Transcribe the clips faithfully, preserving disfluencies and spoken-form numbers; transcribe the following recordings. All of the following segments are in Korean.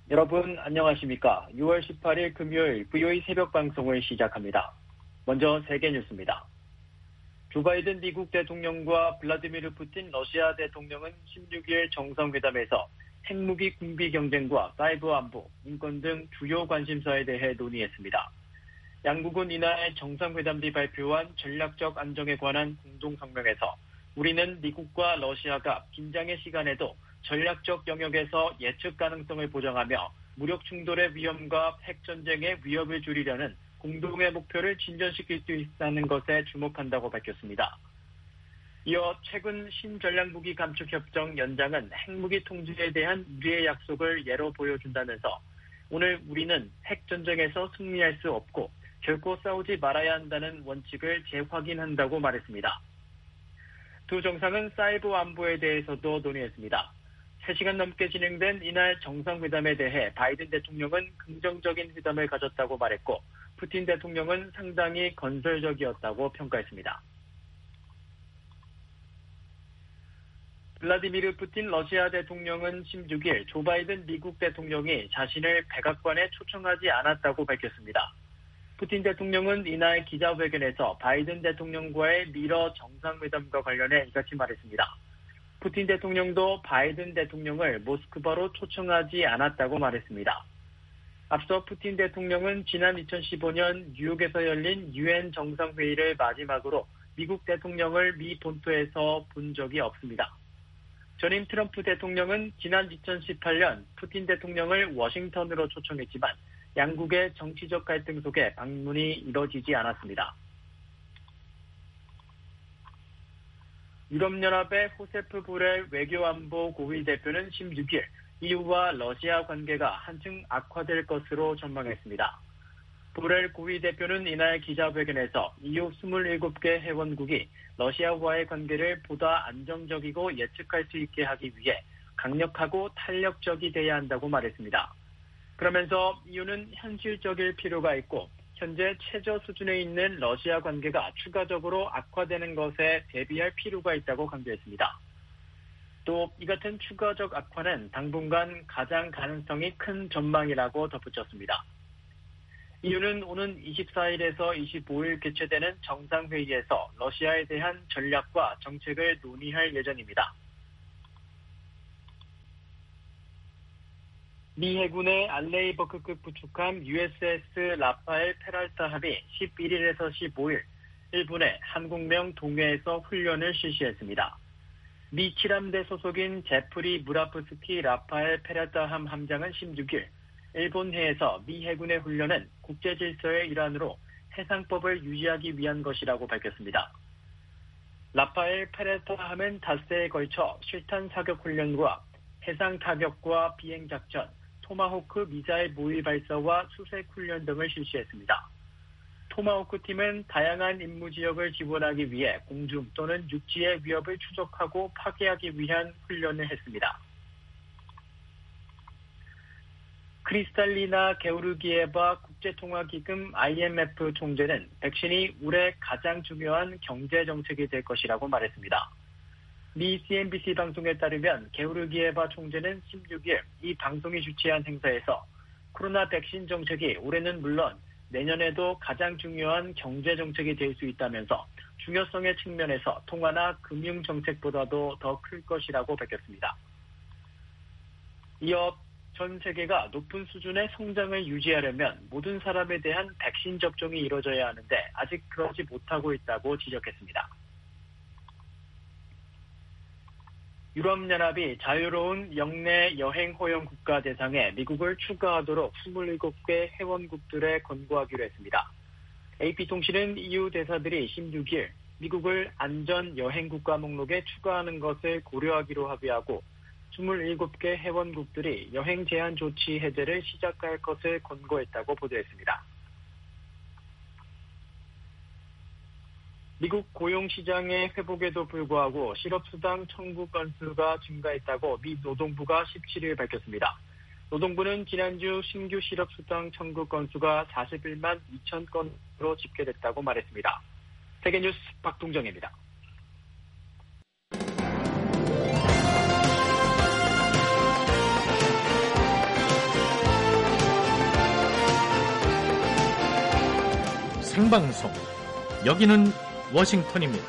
여러분 안녕하십니까? 유월 십팔일 금요일 브이오에이 새벽 방송을 시작합니다. 먼저 세계 뉴스입니다. 조 바이든 미국 대통령과 블라디미르 푸틴 러시아 대통령은 십육일 정상회담에서 핵무기 군비 경쟁과 사이버 안보, 인권 등 주요 관심사에 대해 논의했습니다. 양국은 이날 정상회담 뒤 발표한 전략적 안정에 관한 공동성명에서 우리는 미국과 러시아가 긴장의 시간에도 전략적 영역에서 예측 가능성을 보장하며 무력 충돌의 위험과 핵전쟁의 위협을 줄이려는 공동의 목표를 진전시킬 수 있다는 것에 주목한다고 밝혔습니다. 이어 최근 신전략무기 감축협정 연장은 핵무기 통제에 대한 우리의 약속을 예로 보여준다면서 오늘 우리는 핵전쟁에서 승리할 수 없고 결코 싸우지 말아야 한다는 원칙을 재확인한다고 말했습니다. 두 정상은 사이버 안보에 대해서도 논의했습니다. 세 시간 넘게 진행된 이날 정상회담에 대해 바이든 대통령은 긍정적인 회담을 가졌다고 말했고 푸틴 대통령은 상당히 건설적이었다고 평가했습니다. 블라디미르 푸틴 러시아 대통령은 십육일 조 바이든 미국 대통령이 자신을 백악관에 초청하지 않았다고 밝혔습니다. 푸틴 대통령은 이날 기자회견에서 바이든 대통령과의 미러 정상회담과 관련해 이같이 말했습니다. 푸틴 대통령도 바이든 대통령을 모스크바로 초청하지 않았다고 말했습니다. 앞서 푸틴 대통령은 지난 이천십오년 뉴욕에서 열린 유엔 정상회의를 마지막으로 미국 대통령을 미 본토에서 본 적이 없습니다. 전임 트럼프 대통령은 지난 이천십팔년 푸틴 대통령을 워싱턴으로 초청했지만 양국의 정치적 갈등 속에 방문이 이뤄지지 않았습니다. 유럽연합의 호세프 보렐 외교안보 고위 대표는 십육일 이유와 러시아 관계가 한층 악화될 것으로 전망했습니다. 보렐 고위 대표는 이날 기자회견에서 이유 이십칠 개 회원국이 러시아와의 관계를 보다 안정적이고 예측할 수 있게 하기 위해 강력하고 탄력적이 돼야 한다고 말했습니다. 그러면서 이유는 현실적일 필요가 있고 현재 최저 수준에 있는 러시아 관계가 추가적으로 악화되는 것에 대비할 필요가 있다고 강조했습니다. 또 이 같은 추가적 악화는 당분간 가장 가능성이 큰 전망이라고 덧붙였습니다. 이유는 오는 이십사일에서 이십오일 개최되는 정상회의에서 러시아에 대한 전략과 정책을 논의할 예정입니다. 미 해군의 알레이버크급 구축함 유에스에스 라파엘 페랄타함이 십일일에서 십오일 일본의 한국명 동해에서 훈련을 실시했습니다. 미 칠함대 소속인 제프리 무라프스키 라파엘 페랄타함 함장은 십육일 일본 해에서 미 해군의 훈련은 국제 질서의 일환으로 해상법을 유지하기 위한 것이라고 밝혔습니다. 라파엘 페랄타함은 닷새에 걸쳐 실탄 사격 훈련과 해상 타격과 비행 작전, 토마호크 미사일 모의 발사와 수색 훈련 등을 실시했습니다. 토마호크 팀은 다양한 임무 지역을 지원하기 위해 공중 또는 육지의 위협을 추적하고 파괴하기 위한 훈련을 했습니다. 크리스탈리나 게오르기에바 국제통화기금 아이엠에프 총재는 백신이 올해 가장 중요한 경제정책이 될 것이라고 말했습니다. 미 씨엔비씨 방송에 따르면 게오르기에바 총재는 십육일 이 방송이 주최한 행사에서 코로나 백신 정책이 올해는 물론 내년에도 가장 중요한 경제정책이 될 수 있다면서 중요성의 측면에서 통화나 금융정책보다도 더 클 것이라고 밝혔습니다. 이어 전 세계가 높은 수준의 성장을 유지하려면 모든 사람에 대한 백신 접종이 이뤄져야 하는데 아직 그러지 못하고 있다고 지적했습니다. 유럽연합이 자유로운 영내 여행 허용 국가 대상에 미국을 추가하도록 이십칠 개 회원국들에 권고하기로 했습니다. 에이피통신은 이유 대사들이 십육일 미국을 안전 여행 국가 목록에 추가하는 것을 고려하기로 합의하고 이십칠 개 회원국들이 여행 제한 조치 해제를 시작할 것을 권고했다고 보도했습니다. 미국 고용시장의 회복에도 불구하고 실업수당 청구 건수가 증가했다고 미 노동부가 십칠일 밝혔습니다. 노동부는 지난주 신규 실업수당 청구 건수가 사십일만 이천 건으로 집계됐다고 말했습니다. 세계뉴스 박동정입니다. 생방송, 여기는 워싱턴입니다.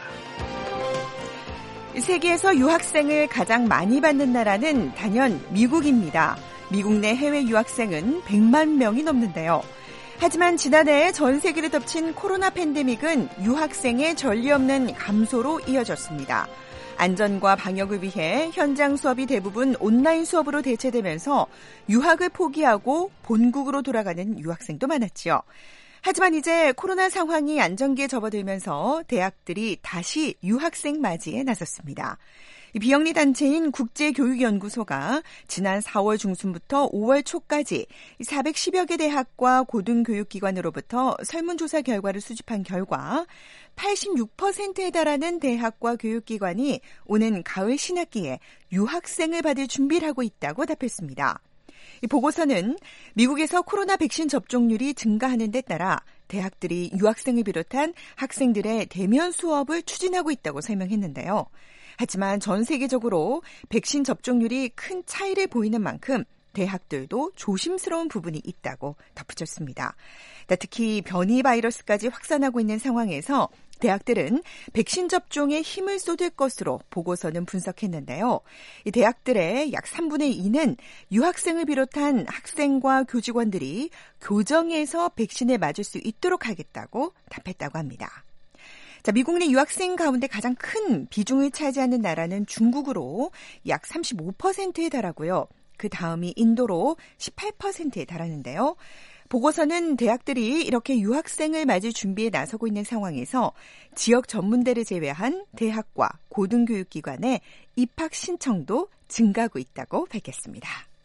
세계에서 유학생을 가장 많이 받는 나라는 단연 미국입니다. 미국 내 해외 유학생은 백만 명이 넘는데요. 하지만 지난해 전 세계를 덮친 코로나 팬데믹은 유학생의 전례 없는 감소로 이어졌습니다. 안전과 방역을 위해 현장 수업이 대부분 온라인 수업으로 대체되면서 유학을 포기하고 본국으로 돌아가는 유학생도 많았죠. 하지만 이제 코로나 상황이 안정기에 접어들면서 대학들이 다시 유학생 맞이에 나섰습니다. 비영리 단체인 국제교육연구소가 지난 사월 중순부터 오월 초까지 사백십여 개 대학과 고등교육기관으로부터 설문조사 결과를 수집한 결과 팔십육 퍼센트에 달하는 대학과 교육기관이 오는 가을 신학기에 유학생을 받을 준비를 하고 있다고 답했습니다. 이 보고서는 미국에서 코로나 백신 접종률이 증가하는 데 따라 대학들이 유학생을 비롯한 학생들의 대면 수업을 추진하고 있다고 설명했는데요. 하지만 전 세계적으로 백신 접종률이 큰 차이를 보이는 만큼 대학들도 조심스러운 부분이 있다고 덧붙였습니다. 특히 변이 바이러스까지 확산하고 있는 상황에서 대학들은 백신 접종에 힘을 쏟을 것으로 보고서는 분석했는데요. 이 대학들의 약 삼분의 이는 유학생을 비롯한 학생과 교직원들이 교정에서 백신을 맞을 수 있도록 하겠다고 답했다고 합니다. 자, 미국 내 유학생 가운데 가장 큰 비중을 차지하는 나라는 중국으로 약 삼십오 퍼센트에 달하고요. 그 다음이 인도로 십팔 퍼센트에 달하는데요. 보고서는 대학들이 이렇게 유학생을 맞을 준비에 나서고 있는 상황에서 지역 전문대를 제외한 대학과 고등교육기관의 입학 신청도 증가하고 있다고 밝혔습니다.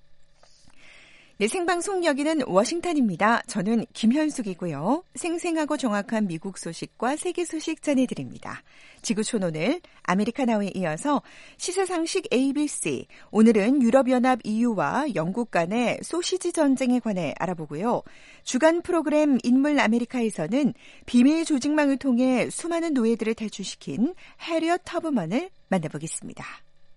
네, 생방송 여기는 워싱턴입니다. 저는 김현숙이고요. 생생하고 정확한 미국 소식과 세계 소식 전해드립니다. 지구촌 오늘 아메리카나우에 이어서 시사상식 에이비씨. 오늘은 유럽연합 이유와 영국 간의 소시지 전쟁에 관해 알아보고요. 주간 프로그램 인물 아메리카에서는 비밀 조직망을 통해 수많은 노예들을 탈출시킨 해리엇 터브먼을 만나보겠습니다.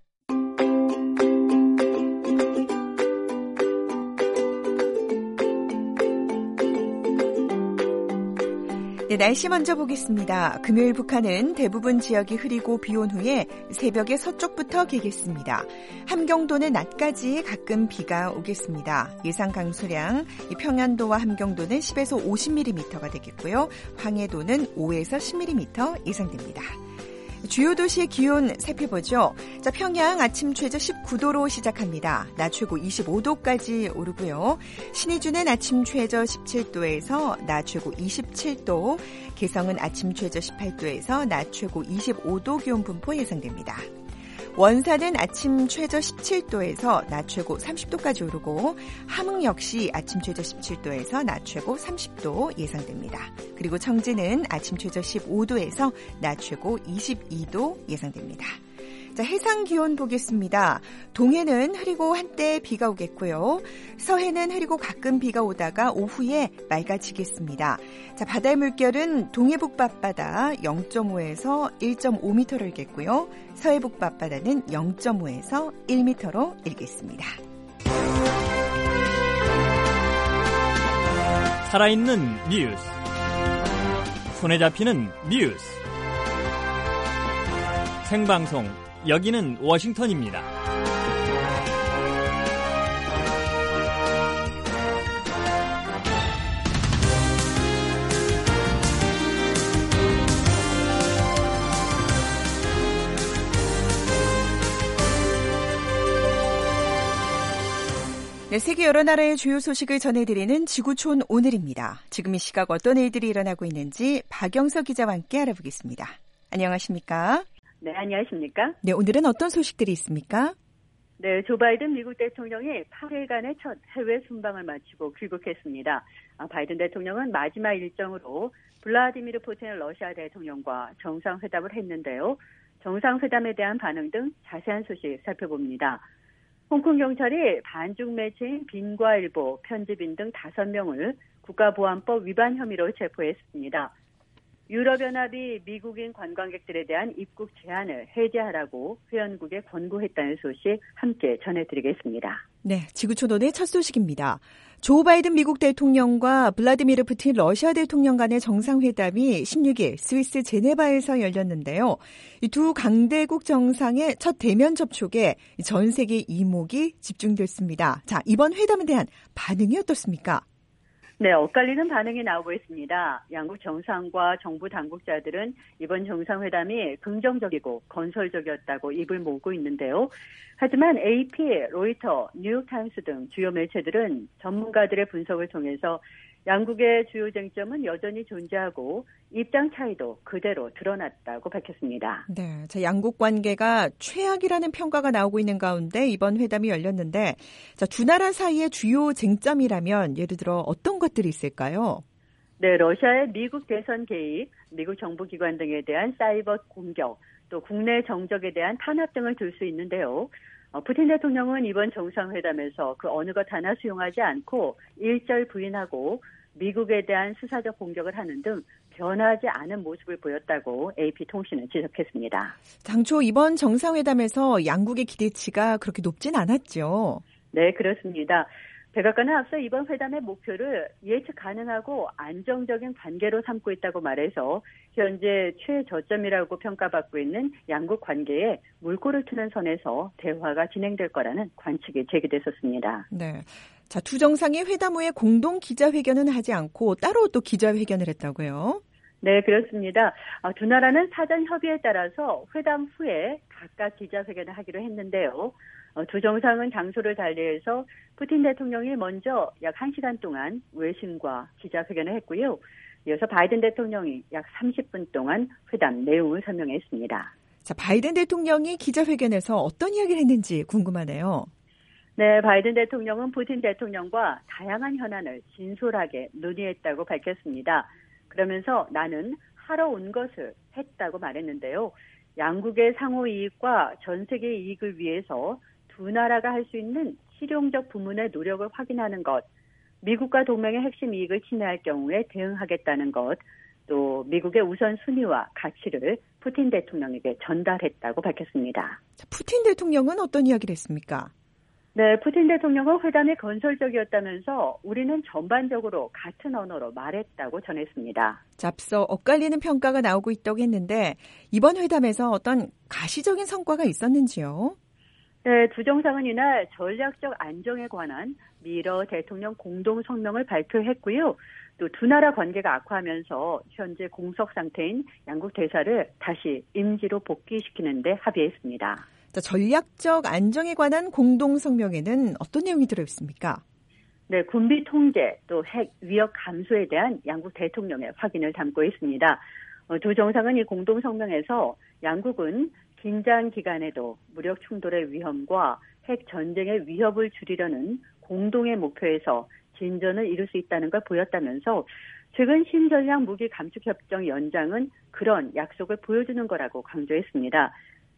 네, 날씨 먼저 보겠습니다. 금요일 북한은 대부분 지역이 흐리고 비 온 후에 새벽에 서쪽부터 개겠습니다. 함경도는 낮까지 가끔 비가 오겠습니다. 예상 강수량 평안도와 함경도는 십에서 오십 밀리미터가 되겠고요. 황해도는 오에서 십 밀리미터 예상됩니다. 주요 도시의 기온 살펴보죠. 자, 평양 아침 최저 십구 도로 시작합니다. 낮 최고 이십오 도까지 오르고요. 신의주는 아침 최저 십칠 도에서 낮 최고 이십칠 도, 개성은 아침 최저 십팔 도에서 낮 최고 이십오 도 기온 분포 예상됩니다. 원산은 아침 최저 십칠 도에서 낮 최고 삼십 도까지 오르고 함흥 역시 아침 최저 십칠 도에서 낮 최고 삼십 도 예상됩니다. 그리고 청진은 아침 최저 십오 도에서 낮 최고 이십이 도 예상됩니다. 자, 해상 기온 보겠습니다. 동해는 흐리고 한때 비가 오겠고요. 서해는 흐리고 가끔 비가 오다가 오후에 맑아지겠습니다. 자, 바다의 물결은 동해 북바바다 영 점 오에서 일 점 오 미터로 일겠고요. 서해 북바바다는 영 점 오에서 일 미터로 일겠습니다. 살아있는 뉴스, 손에 잡히는 뉴스, 생방송 여기는 워싱턴입니다. 네, 세계 여러 나라의 주요 소식을 전해드리는 지구촌 오늘입니다. 지금 이 시각 어떤 일들이 일어나고 있는지 박영서 기자와 함께 알아보겠습니다. 안녕하십니까? 네, 안녕하십니까? 네, 오늘은 어떤 소식들이 있습니까? 네, 조 바이든 미국 대통령이 팔 일간의 첫 해외 순방을 마치고 귀국했습니다. 아, 바이든 대통령은 마지막 일정으로 블라디미르 푸틴 러시아 대통령과 정상회담을 했는데요. 정상회담에 대한 반응 등 자세한 소식 살펴봅니다. 홍콩 경찰이 반중 매체인 빈과일보 편집인 등 다섯 명을 국가보안법 위반 혐의로 체포했습니다. 유럽연합이 미국인 관광객들에 대한 입국 제한을 해제하라고 회원국에 권고했다는 소식 함께 전해드리겠습니다. 네, 지구촌오늘 첫 소식입니다. 조 바이든 미국 대통령과 블라디미르 푸틴 러시아 대통령 간의 정상회담이 십육 일 스위스 제네바에서 열렸는데요. 이 두 강대국 정상의 첫 대면 접촉에 전 세계 이목이 집중됐습니다. 자, 이번 회담에 대한 반응이 어떻습니까? 네, 엇갈리는 반응이 나오고 있습니다. 양국 정상과 정부 당국자들은 이번 정상회담이 긍정적이고 건설적이었다고 입을 모으고 있는데요. 하지만 에이피, 로이터, 뉴욕타임스 등 주요 매체들은 전문가들의 분석을 통해서 양국의 주요 쟁점은 여전히 존재하고 입장 차이도 그대로 드러났다고 밝혔습니다. 네, 자, 양국 관계가 최악이라는 평가가 나오고 있는 가운데 이번 회담이 열렸는데, 자, 두 나라 사이의 주요 쟁점이라면 예를 들어 어떤 것들이 있을까요? 네, 러시아의 미국 대선 개입, 미국 정부기관 등에 대한 사이버 공격, 또 국내 정적에 대한 탄압 등을 들 수 있는데요. 어, 푸틴 대통령은 이번 정상회담에서 그 어느 것 하나 수용하지 않고 일절 부인하고 미국에 대한 수사적 공격을 하는 등 변하지 않은 모습을 보였다고 에이피 통신은 지적했습니다. 당초 이번 정상회담에서 양국의 기대치가 그렇게 높진 않았죠. 네, 그렇습니다. 백악관은 앞서 이번 회담의 목표를 예측 가능하고 안정적인 관계로 삼고 있다고 말해서 현재 최저점이라고 평가받고 있는 양국 관계에 물꼬를 트는 선에서 대화가 진행될 거라는 관측이 제기됐었습니다. 네. 자, 두 정상이 회담 후에 공동 기자회견은 하지 않고 따로 또 기자회견을 했다고요? 네, 그렇습니다. 두 나라는 사전 협의에 따라서 회담 후에 각각 기자회견을 하기로 했는데요. 두 정상은 장소를 달리해서 푸틴 대통령이 먼저 약 한 시간 동안 외신과 기자회견을 했고요. 이어서 바이든 대통령이 약 삼십 분 동안 회담 내용을 설명했습니다. 자, 바이든 대통령이 기자회견에서 어떤 이야기를 했는지 궁금하네요. 네, 바이든 대통령은 푸틴 대통령과 다양한 현안을 진솔하게 논의했다고 밝혔습니다. 그러면서 나는 하러 온 것을 했다고 말했는데요. 양국의 상호 이익과 전 세계 이익을 위해서 두 나라가 할 수 있는 실용적 부문의 노력을 확인하는 것, 미국과 동맹의 핵심 이익을 침해할 경우에 대응하겠다는 것, 또 미국의 우선순위와 가치를 푸틴 대통령에게 전달했다고 밝혔습니다. 자, 푸틴 대통령은 어떤 이야기를 했습니까? 네, 푸틴 대통령은 회담이 건설적이었다면서 우리는 전반적으로 같은 언어로 말했다고 전했습니다. 자, 앞서 엇갈리는 평가가 나오고 있다고 했는데 이번 회담에서 어떤 가시적인 성과가 있었는지요? 네, 두 정상은 이날 전략적 안정에 관한 미러 대통령 공동 성명을 발표했고요. 또 두 나라 관계가 악화하면서 현재 공석 상태인 양국 대사를 다시 임지로 복귀시키는 데 합의했습니다. 자, 전략적 안정에 관한 공동 성명에는 어떤 내용이 들어있습니까? 네, 군비 통제 또 핵 위협 감소에 대한 양국 대통령의 확인을 담고 있습니다. 어, 두 정상은 이 공동 성명에서 양국은 긴장 기간에도 무력 충돌의 위험과 핵 전쟁의 위협을 줄이려는 공동의 목표에서 진전을 이룰 수 있다는 걸 보였다면서 최근 신전략 무기 감축 협정 연장은 그런 약속을 보여주는 거라고 강조했습니다.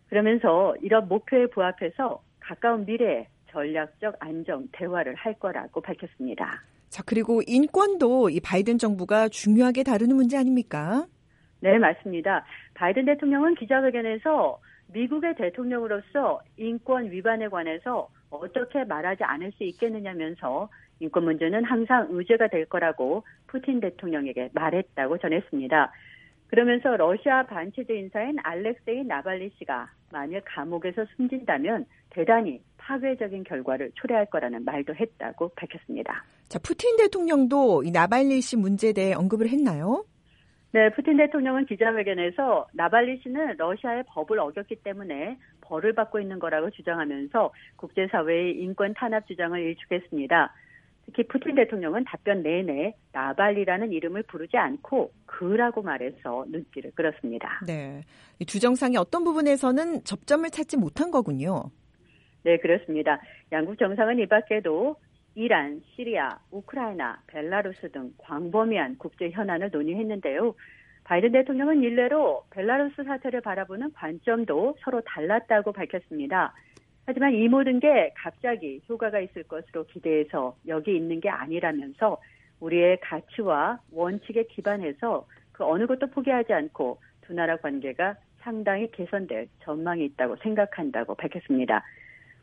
그러면서 이런 목표에 부합해서 가까운 미래에 전략적 안정 대화를 할 거라고 밝혔습니다. 자, 그리고 인권도 이 바이든 정부가 중요하게 다루는 문제 아닙니까? 네, 맞습니다. 바이든 대통령은 기자회견에서 미국의 대통령으로서 인권 위반에 관해서 어떻게 말하지 않을 수 있겠느냐면서 인권 문제는 항상 의제가 될 거라고 푸틴 대통령에게 말했다고 전했습니다. 그러면서 러시아 반체제 인사인 알렉세이 나발리 씨가 만약 감옥에서 숨진다면 대단히 파괴적인 결과를 초래할 거라는 말도 했다고 밝혔습니다. 자, 푸틴 대통령도 이 나발리 씨 문제에 대해 언급을 했나요? 네, 푸틴 대통령은 기자회견에서 나발리 씨는 러시아의 법을 어겼기 때문에 벌을 받고 있는 거라고 주장하면서 국제사회의 인권 탄압 주장을 일축했습니다. 특히 푸틴 대통령은 답변 내내 나발리라는 이름을 부르지 않고 그라고 말해서 눈길을 끌었습니다. 네, 이 두 정상이 어떤 부분에서는 접점을 찾지 못한 거군요. 네, 그렇습니다. 양국 정상은 이 밖에도 이란, 시리아, 우크라이나, 벨라루스 등 광범위한 국제 현안을 논의했는데요. 바이든 대통령은 일례로 벨라루스 사태를 바라보는 관점도 서로 달랐다고 밝혔습니다. 하지만 이 모든 게 갑자기 효과가 있을 것으로 기대해서 여기 있는 게 아니라면서 우리의 가치와 원칙에 기반해서 그 어느 것도 포기하지 않고 두 나라 관계가 상당히 개선될 전망이 있다고 생각한다고 밝혔습니다.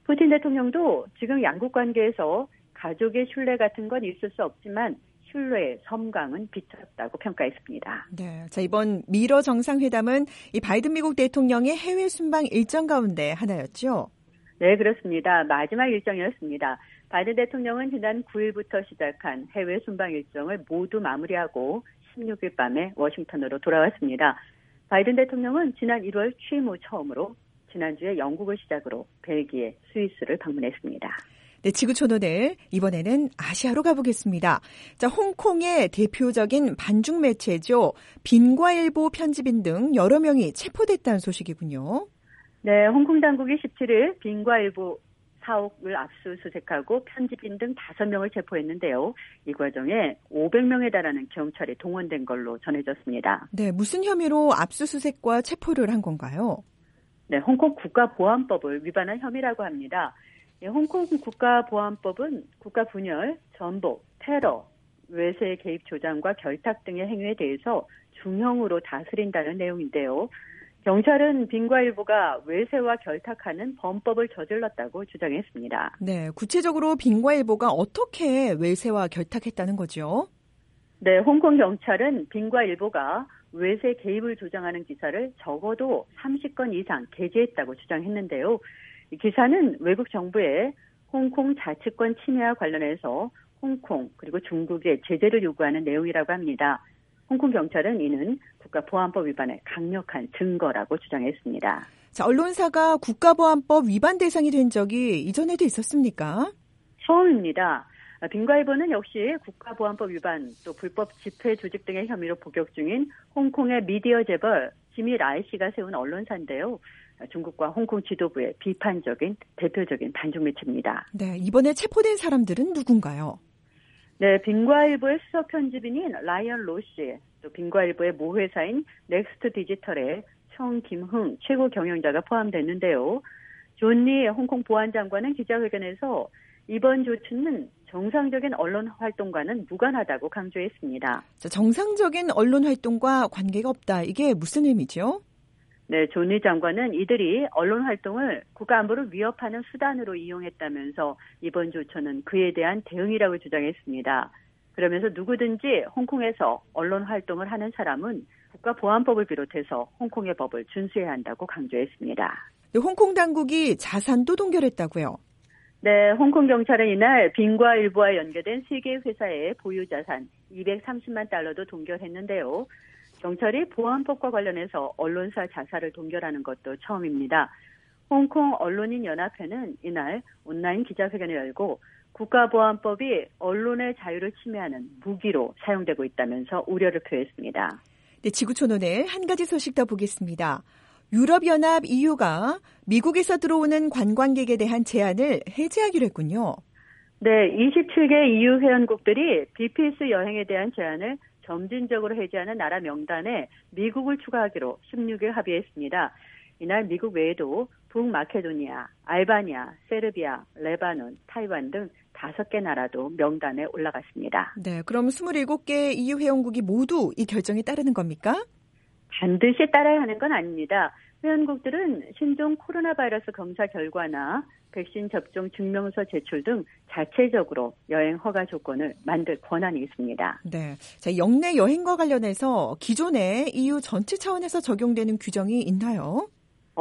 푸틴 대통령도 지금 양국 관계에서 가족의 신뢰 같은 건 있을 수 없지만 신뢰의 섬광은 비쳤다고 평가했습니다. 네, 자 이번 미러 정상회담은 이 바이든 미국 대통령의 해외 순방 일정 가운데 하나였죠? 네, 그렇습니다. 마지막 일정이었습니다. 바이든 대통령은 지난 구 일부터 시작한 해외 순방 일정을 모두 마무리하고 십육 일 밤에 워싱턴으로 돌아왔습니다. 바이든 대통령은 지난 일월 취임 후 처음으로 지난주에 영국을 시작으로 벨기에, 스위스를 방문했습니다. 네, 지구촌오늘 이번에는 아시아로 가보겠습니다. 자, 홍콩의 대표적인 반중 매체죠. 빈과일보 편집인 등 여러 명이 체포됐다는 소식이군요. 네, 홍콩 당국이 십칠 일 빈과일보 사옥을 압수수색하고 편집인 등 다섯 명을 체포했는데요. 이 과정에 오백 명에 달하는 경찰이 동원된 걸로 전해졌습니다. 네, 무슨 혐의로 압수수색과 체포를 한 건가요? 네, 홍콩 국가보안법을 위반한 혐의라고 합니다. 예, 홍콩 국가보안법은 국가 분열, 전복, 테러, 외세 개입 조장과 결탁 등의 행위에 대해서 중형으로 다스린다는 내용인데요. 경찰은 빈과일보가 외세와 결탁하는 범법을 저질렀다고 주장했습니다. 네, 구체적으로 빈과일보가 어떻게 외세와 결탁했다는 거죠? 네, 홍콩 경찰은 빈과일보가 외세 개입을 조장하는 기사를 적어도 삼십 건 이상 게재했다고 주장했는데요. 이 기사는 외국 정부의 홍콩 자치권 침해와 관련해서 홍콩 그리고 중국에 제재를 요구하는 내용이라고 합니다. 홍콩 경찰은 이는 국가보안법 위반의 강력한 증거라고 주장했습니다. 자, 언론사가 국가보안법 위반 대상이 된 적이 이전에도 있었습니까? 처음입니다. 빈과일보는 역시 국가보안법 위반 또 불법 집회 조직 등의 혐의로 복역 중인 홍콩의 미디어 재벌 지미 라이 씨가 세운 언론사인데요. 중국과 홍콩 지도부의 비판적인 대표적인 반중 매체입니다. 네, 이번에 체포된 사람들은 누군가요? 네, 빈과일보의 수석 편집인인 라이언 로 씨, 또 빈과일보의 모회사인 넥스트 디지털의 청 김흥 최고 경영자가 포함됐는데요. 존 리 홍콩 보안장관은 기자회견에서 이번 조치는 정상적인 언론 활동과는 무관하다고 강조했습니다. 자, 정상적인 언론 활동과 관계가 없다. 이게 무슨 의미죠? 네, 존 리 장관은 이들이 언론 활동을 국가 안보를 위협하는 수단으로 이용했다면서 이번 조처는 그에 대한 대응이라고 주장했습니다. 그러면서 누구든지 홍콩에서 언론 활동을 하는 사람은 국가보안법을 비롯해서 홍콩의 법을 준수해야 한다고 강조했습니다. 네, 홍콩 당국이 자산도 동결했다고요? 네, 홍콩 경찰은 이날 빈과일보와 연계된 세 개 회사의 보유 자산 이백삼십만 달러도 동결했는데요. 경찰이 보안법과 관련해서 언론사 자산을 동결하는 것도 처음입니다. 홍콩 언론인 연합회는 이날 온라인 기자회견을 열고 국가보안법이 언론의 자유를 침해하는 무기로 사용되고 있다면서 우려를 표했습니다. 네, 지구촌오늘 한 가지 소식 더 보겠습니다. 유럽연합 이유가 미국에서 들어오는 관광객에 대한 제한을 해제하기로 했군요. 네, 이십칠 개 이유 회원국들이 비피에스 여행에 대한 제한을 점진적으로 해제하는 나라 명단에 미국을 추가하기로 십육 일 합의했습니다. 이날 미국 외에도 북마케도니아, 알바니아, 세르비아, 레바논, 타이완 등 다섯 개 나라도 명단에 올라갔습니다. 네, 그럼 스물일곱 개 이유 회원국이 모두 이 결정에 따르는 겁니까? 반드시 따라야 하는 건 아닙니다. 회원국들은 신종 코로나 바이러스 검사 결과나 백신 접종 증명서 제출 등 자체적으로 여행 허가 조건을 만들 권한이 있습니다. 네, 자, 영내 여행과 관련해서 기존에 이유 전체 차원에서 적용되는 규정이 있나요?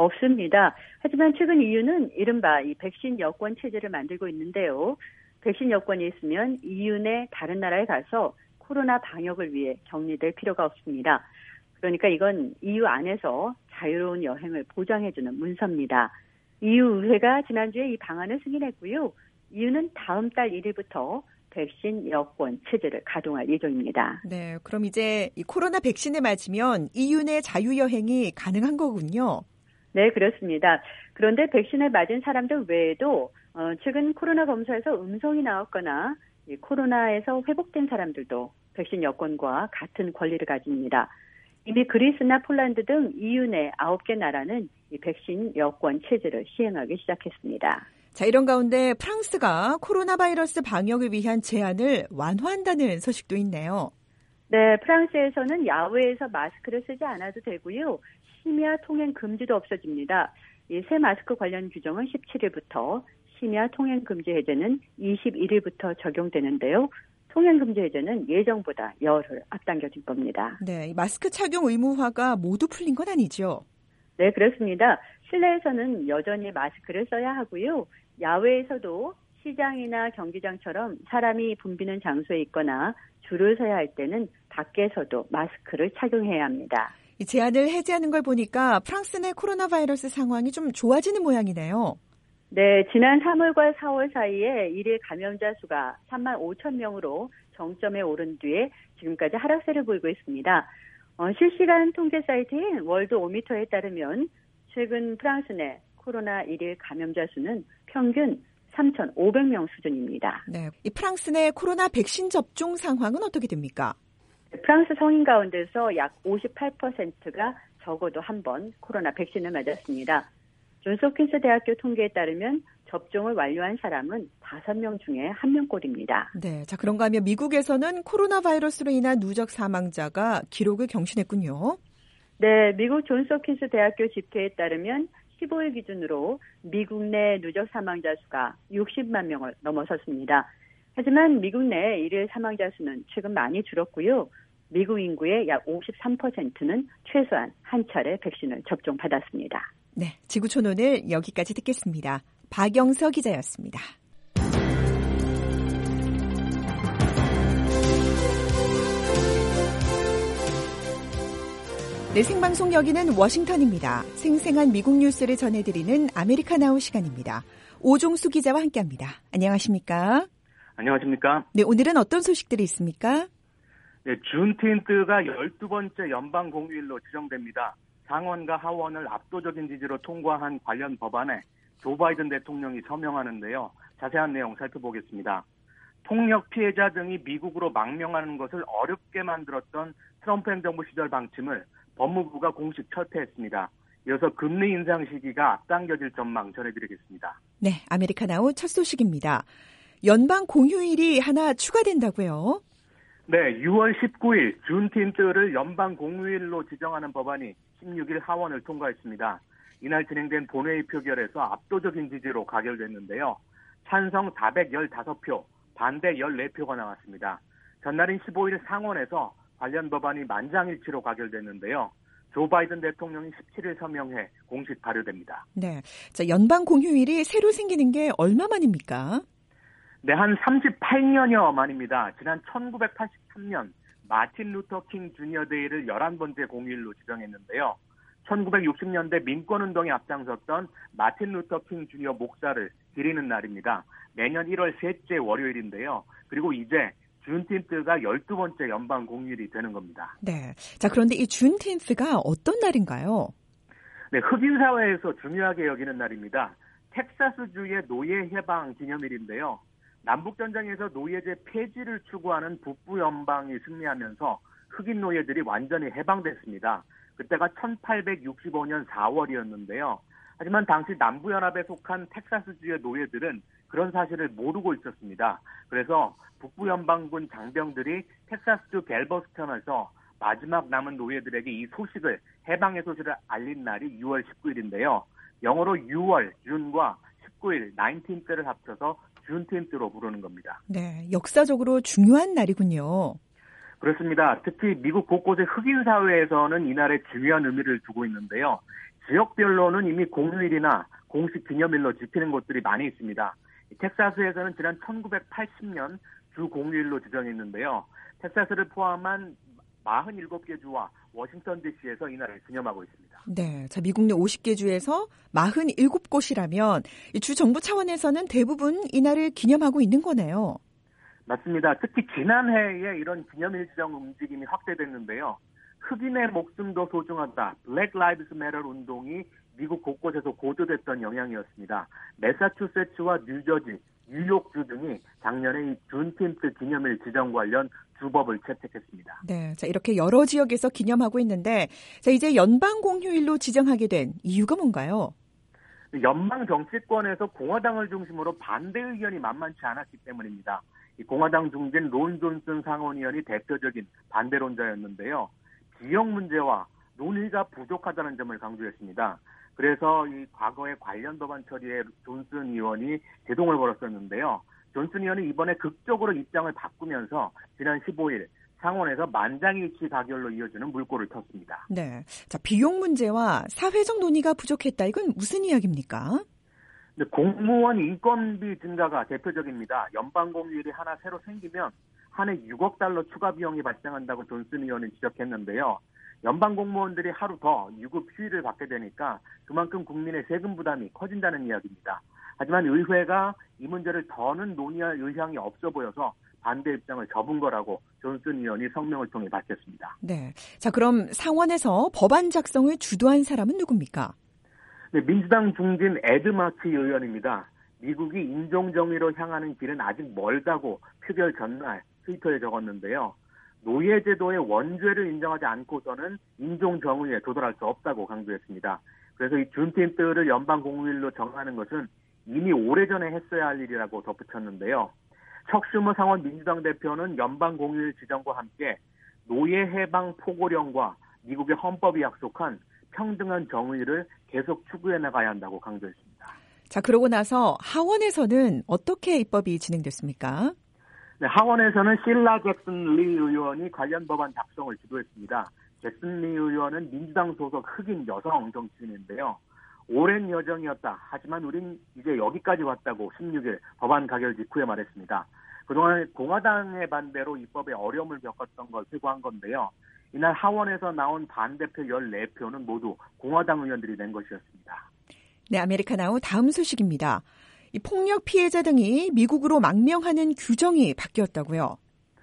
없습니다. 하지만 최근 이유는 이른바 이 백신 여권 체제를 만들고 있는데요. 백신 여권이 있으면 이유 내 다른 나라에 가서 코로나 방역을 위해 격리될 필요가 없습니다. 그러니까 이건 이유 안에서 자유로운 여행을 보장해주는 문서입니다. 이유 의회가 지난주에 이 방안을 승인했고요. 이유는 다음 달 일 일부터 백신 여권 체제를 가동할 예정입니다. 네, 그럼 이제 이 코로나 백신을 맞으면 이유 내 자유여행이 가능한 거군요. 네, 그렇습니다. 그런데 백신을 맞은 사람들 외에도 어, 최근 코로나 검사에서 음성이 나왔거나 이 코로나에서 회복된 사람들도 백신 여권과 같은 권리를 가집니다. 이미 그리스나 폴란드 등 이유 내 아홉 개 나라는 이 백신 여권 체제를 시행하기 시작했습니다. 자, 이런 가운데 프랑스가 코로나 바이러스 방역을 위한 제한을 완화한다는 소식도 있네요. 네, 프랑스에서는 야외에서 마스크를 쓰지 않아도 되고요. 심야 통행 금지도 없어집니다. 이 새 마스크 관련 규정은 십칠 일부터 심야 통행금지 해제는 이십일 일부터 적용되는데요. 통행금지 해제는 예정보다 열흘 앞당겨진 겁니다. 네, 마스크 착용 의무화가 모두 풀린 건 아니죠? 네, 그렇습니다. 실내에서는 여전히 마스크를 써야 하고요. 야외에서도 시장이나 경기장처럼 사람이 붐비는 장소에 있거나 줄을 서야 할 때는 밖에서도 마스크를 착용해야 합니다. 이 제한을 해제하는 걸 보니까 프랑스 내 코로나 바이러스 상황이 좀 좋아지는 모양이네요. 네, 지난 삼월과 사월 사이에 일일 감염자 수가 삼만 오천 명으로 정점에 오른 뒤에 지금까지 하락세를 보이고 있습니다. 어, 실시간 통계 사이트인 월드오미터에 따르면 최근 프랑스 내 코로나 일일 감염자 수는 평균 삼천오백 명 수준입니다. 네, 이 프랑스 내 코로나 백신 접종 상황은 어떻게 됩니까? 프랑스 성인 가운데서 약 오십팔 퍼센트가 적어도 한 번 코로나 백신을 맞았습니다. 존스홉킨스 대학교 통계에 따르면 접종을 완료한 사람은 다섯 명 중에 한 명꼴입니다. 네, 자 그런가 하면 미국에서는 코로나 바이러스로 인한 누적 사망자가 기록을 경신했군요. 네, 미국 존스홉킨스 대학교 집계에 따르면 십오 일 기준으로 미국 내 누적 사망자 수가 육십만 명을 넘어섰습니다. 하지만 미국 내 일일 사망자 수는 최근 많이 줄었고요. 미국 인구의 약 오십삼 퍼센트는 최소한 한 차례 백신을 접종받았습니다. 네, 지구촌 오늘 여기까지 듣겠습니다. 박영서 기자였습니다. 네, 생방송 여기는 워싱턴입니다. 생생한 미국 뉴스를 전해드리는 아메리카나우 시간입니다. 오종수 기자와 함께합니다. 안녕하십니까? 안녕하십니까? 네, 오늘은 어떤 소식들이 있습니까? 네, 준틴트가 열두 번째 연방 공휴일로 지정됩니다. 상원과 하원을 압도적인 지지로 통과한 관련 법안에 조 바이든 대통령이 서명하는데요. 자세한 내용 살펴보겠습니다. 폭력 피해자 등이 미국으로 망명하는 것을 어렵게 만들었던 트럼프 행정부 시절 방침을 법무부가 공식 철폐했습니다. 이어서 금리 인상 시기가 앞당겨질 전망 전해드리겠습니다. 네, 아메리카나우 첫 소식입니다. 연방 공휴일이 하나 추가된다고요? 네, 유월 십구일 준틴트를 연방 공휴일로 지정하는 법안이 십육 일 하원을 통과했습니다. 이날 진행된 본회의 표결에서 압도적인 지지로 가결됐는데요. 찬성 사백십오 표, 반대 십사 표가 나왔습니다. 전날인 십오 일 상원에서 관련 법안이 만장일치로 가결됐는데요. 조 바이든 대통령이 십칠 일 서명해 공식 발효됩니다. 네, 자 연방 공휴일이 새로 생기는 게 얼마 만입니까? 네, 한 삼십팔 년여 만입니다. 지난 천구백팔십삼 년 마틴 루터 킹 주니어 데이를 열한 번째 공휴일로 지정했는데요. 천구백육십 년대 민권운동에 앞장섰던 마틴 루터 킹 주니어 목사를 기리는 날입니다. 매년 일월 셋째 월요일인데요. 그리고 이제 준틴트가 열두 번째 연방 공휴일이 되는 겁니다. 네, 자 그런데 이 준틴트가 어떤 날인가요? 네, 흑인 사회에서 중요하게 여기는 날입니다. 텍사스주의 노예 해방 기념일인데요. 남북전쟁에서 노예제 폐지를 추구하는 북부 연방이 승리하면서 흑인 노예들이 완전히 해방됐습니다. 그때가 천팔백육십오 년 사월이었는데요. 하지만 당시 남부연합에 속한 텍사스주의 노예들은 그런 사실을 모르고 있었습니다. 그래서 북부 연방군 장병들이 텍사스주 갤버스턴에서 마지막 남은 노예들에게 이 소식을, 해방의 소식을 알린 날이 유월 십구일인데요. 영어로 유월, 준과 십구일, 나인틴트를 합쳐서 준틴트로 부르는 겁니다. 네, 역사적으로 중요한 날이군요. 그렇습니다. 특히 미국 곳곳의 흑인 사회에서는 이날에 중요한 의미를 두고 있는데요. 지역별로는 이미 공휴일이나 공식 기념일로 지키는 곳들이 많이 있습니다. 텍사스에서는 지난 천구백팔십 년 주 공휴일로 지정했는데요. tek사스를 포함한 사십칠 개 주와 워싱턴 디씨에서 이날을 기념하고 있습니다. 네, 자 미국 내 오십 개 주에서 사십칠 곳이라면 주 정부 차원에서는 대부분 이날을 기념하고 있는 거네요. 맞습니다. 특히 지난해에 이런 기념일 지정 움직임이 확대됐는데요. 흑인의 목숨도 소중하다, Black Lives Matter 운동이 미국 곳곳에서 고조됐던 영향이었습니다. 매사추세츠와 뉴저지, 뉴욕주 등이 작년에 이 준틴트 기념일 지정 관련 주법을 채택했습니다. 네, 자 이렇게 여러 지역에서 기념하고 있는데, 자 이제 연방 공휴일로 지정하게 된 이유가 뭔가요? 연방 정치권에서 공화당을 중심으로 반대 의견이 만만치 않았기 때문입니다. 이 공화당 중진 론 존슨 상원의원이 대표적인 반대론자였는데요. 지역 문제와 논의가 부족하다는 점을 강조했습니다. 그래서 이 과거의 관련 법안 처리에 존슨 의원이 제동을 걸었었는데요. 존슨 의원이 이번에 극적으로 입장을 바꾸면서 지난 십오일 상원에서 만장일치 가결로 이어지는 물꼬를 텄습니다. 네, 자 비용 문제와 사회적 논의가 부족했다. 이건 무슨 이야기입니까? 네, 공무원 인건비 증가가 대표적입니다. 연방 공휴일이 하나 새로 생기면 한 해 육억 달러 추가 비용이 발생한다고 존슨 의원은 지적했는데요. 연방 공무원들이 하루 더 유급 휴일을 받게 되니까 그만큼 국민의 세금 부담이 커진다는 이야기입니다. 하지만 의회가 이 문제를 더는 논의할 의향이 없어 보여서 반대 입장을 접은 거라고 존슨 의원이 성명을 통해 밝혔습니다. 네, 자 그럼 상원에서 법안 작성을 주도한 사람은 누굽니까? 네, 민주당 중진 에드 마키 의원입니다. 미국이 인종정의로 향하는 길은 아직 멀다고 표결 전날 트위터에 적었는데요. 노예제도의 원죄를 인정하지 않고서는 인종정의에 도달할 수 없다고 강조했습니다. 그래서 이 준틴트를 연방 공휴일로 정하는 것은 이미 오래전에 했어야 할 일이라고 덧붙였는데요. 척 슈머 상원 민주당 대표는 연방 공휴일 지정과 함께 노예 해방 포고령과 미국의 헌법이 약속한 평등한 정의를 계속 추구해 나가야 한다고 강조했습니다. 자, 그러고 나서 하원에서는 어떻게 입법이 진행됐습니까? 네, 하원에서는 실라 잭슨 리 의원이 관련 법안 작성을 주도했습니다. 잭슨 리 의원은 민주당 소속 흑인 여성 정치인인데요. 오랜 여정이었다. 하지만 우린 이제 여기까지 왔다고 십육일 법안 가결 직후에 말했습니다. 그동안 공화당의 반대로 입법에 어려움을 겪었던 걸 회고한 건데요. 이날 하원에서 나온 반대표 열네 표는 모두 공화당 의원들이 낸 것이었습니다. 네, 아메리카나우 다음 소식입니다. 이 폭력 피해자 등이 미국으로 망명하는 규정이 바뀌었다고요?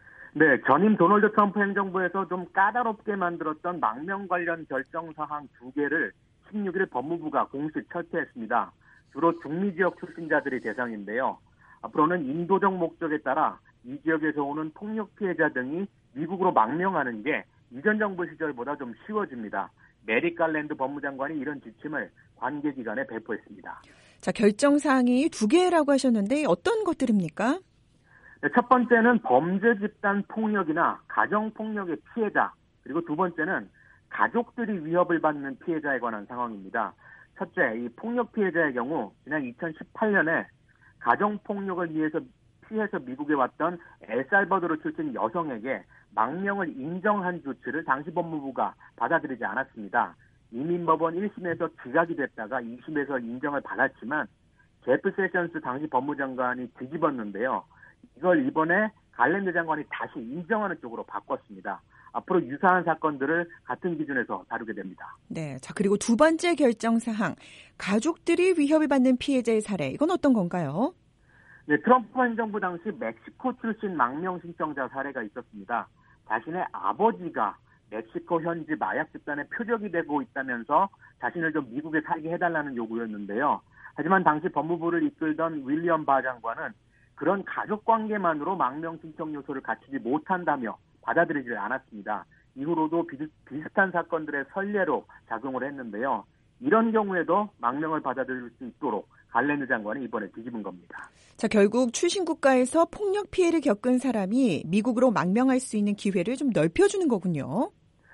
네, 전임 도널드 트럼프 행정부에서 좀 까다롭게 만들었던 망명 관련 결정 사항 두 개를 십육일 법무부가 공식 철폐했습니다. 주로 중미 지역 출신자들이 대상인데요. 앞으로는 인도적 목적에 따라 이 지역에서 오는 폭력 피해자 등이 미국으로 망명하는 게 이전 정부 시절보다 좀 쉬워집니다. 메릭 갈랜드 법무장관이 이런 지침을 관계기관에 배포했습니다. 자, 결정 사항이 두 개라고 하셨는데 어떤 것들입니까? 네, 첫 번째는 범죄 집단 폭력이나 가정 폭력의 피해자, 그리고 두 번째는 가족들이 위협을 받는 피해자에 관한 상황입니다. 첫째, 이 폭력 피해자의 경우 지난 이천십팔년에 가정 폭력을 위해서 피해서 미국에 왔던 엘살바도르 출신 여성에게 망명을 인정한 조치를 당시 법무부가 받아들이지 않았습니다. 이민법원 일 심에서 기각이 됐다가 이 심에서 인정을 받았지만 제프 세션스 당시 법무장관이 뒤집었는데요. 이걸 이번에 갈랜드 장관이 다시 인정하는 쪽으로 바꿨습니다. 앞으로 유사한 사건들을 같은 기준에서 다루게 됩니다. 네, 자 그리고 두 번째 결정 사항, 가족들이 위협을 받는 피해자의 사례, 이건 어떤 건가요? 네, 트럼프 행정부 당시 멕시코 출신 망명 신청자 사례가 있었습니다. 자신의 아버지가 멕시코 현지 마약 집단의 표적이 되고 있다면서 자신을 좀 미국에 살게 해달라는 요구였는데요. 하지만 당시 법무부를 이끌던 윌리엄 바 장관은 그런 가족관계만으로 망명 신청 요소를 갖추지 못한다며 받아들이지 않았습니다. 이후로도 비슷, 비슷한 사건들의 선례로 작용을 했는데요. 이런 경우에도 망명을 받아들일 수 있도록 갈랜드 장관이 이번에 뒤집은 겁니다. 자, 결국 출신 국가에서 폭력 피해를 겪은 사람이 미국으로 망명할 수 있는 기회를 좀 넓혀주는 거군요.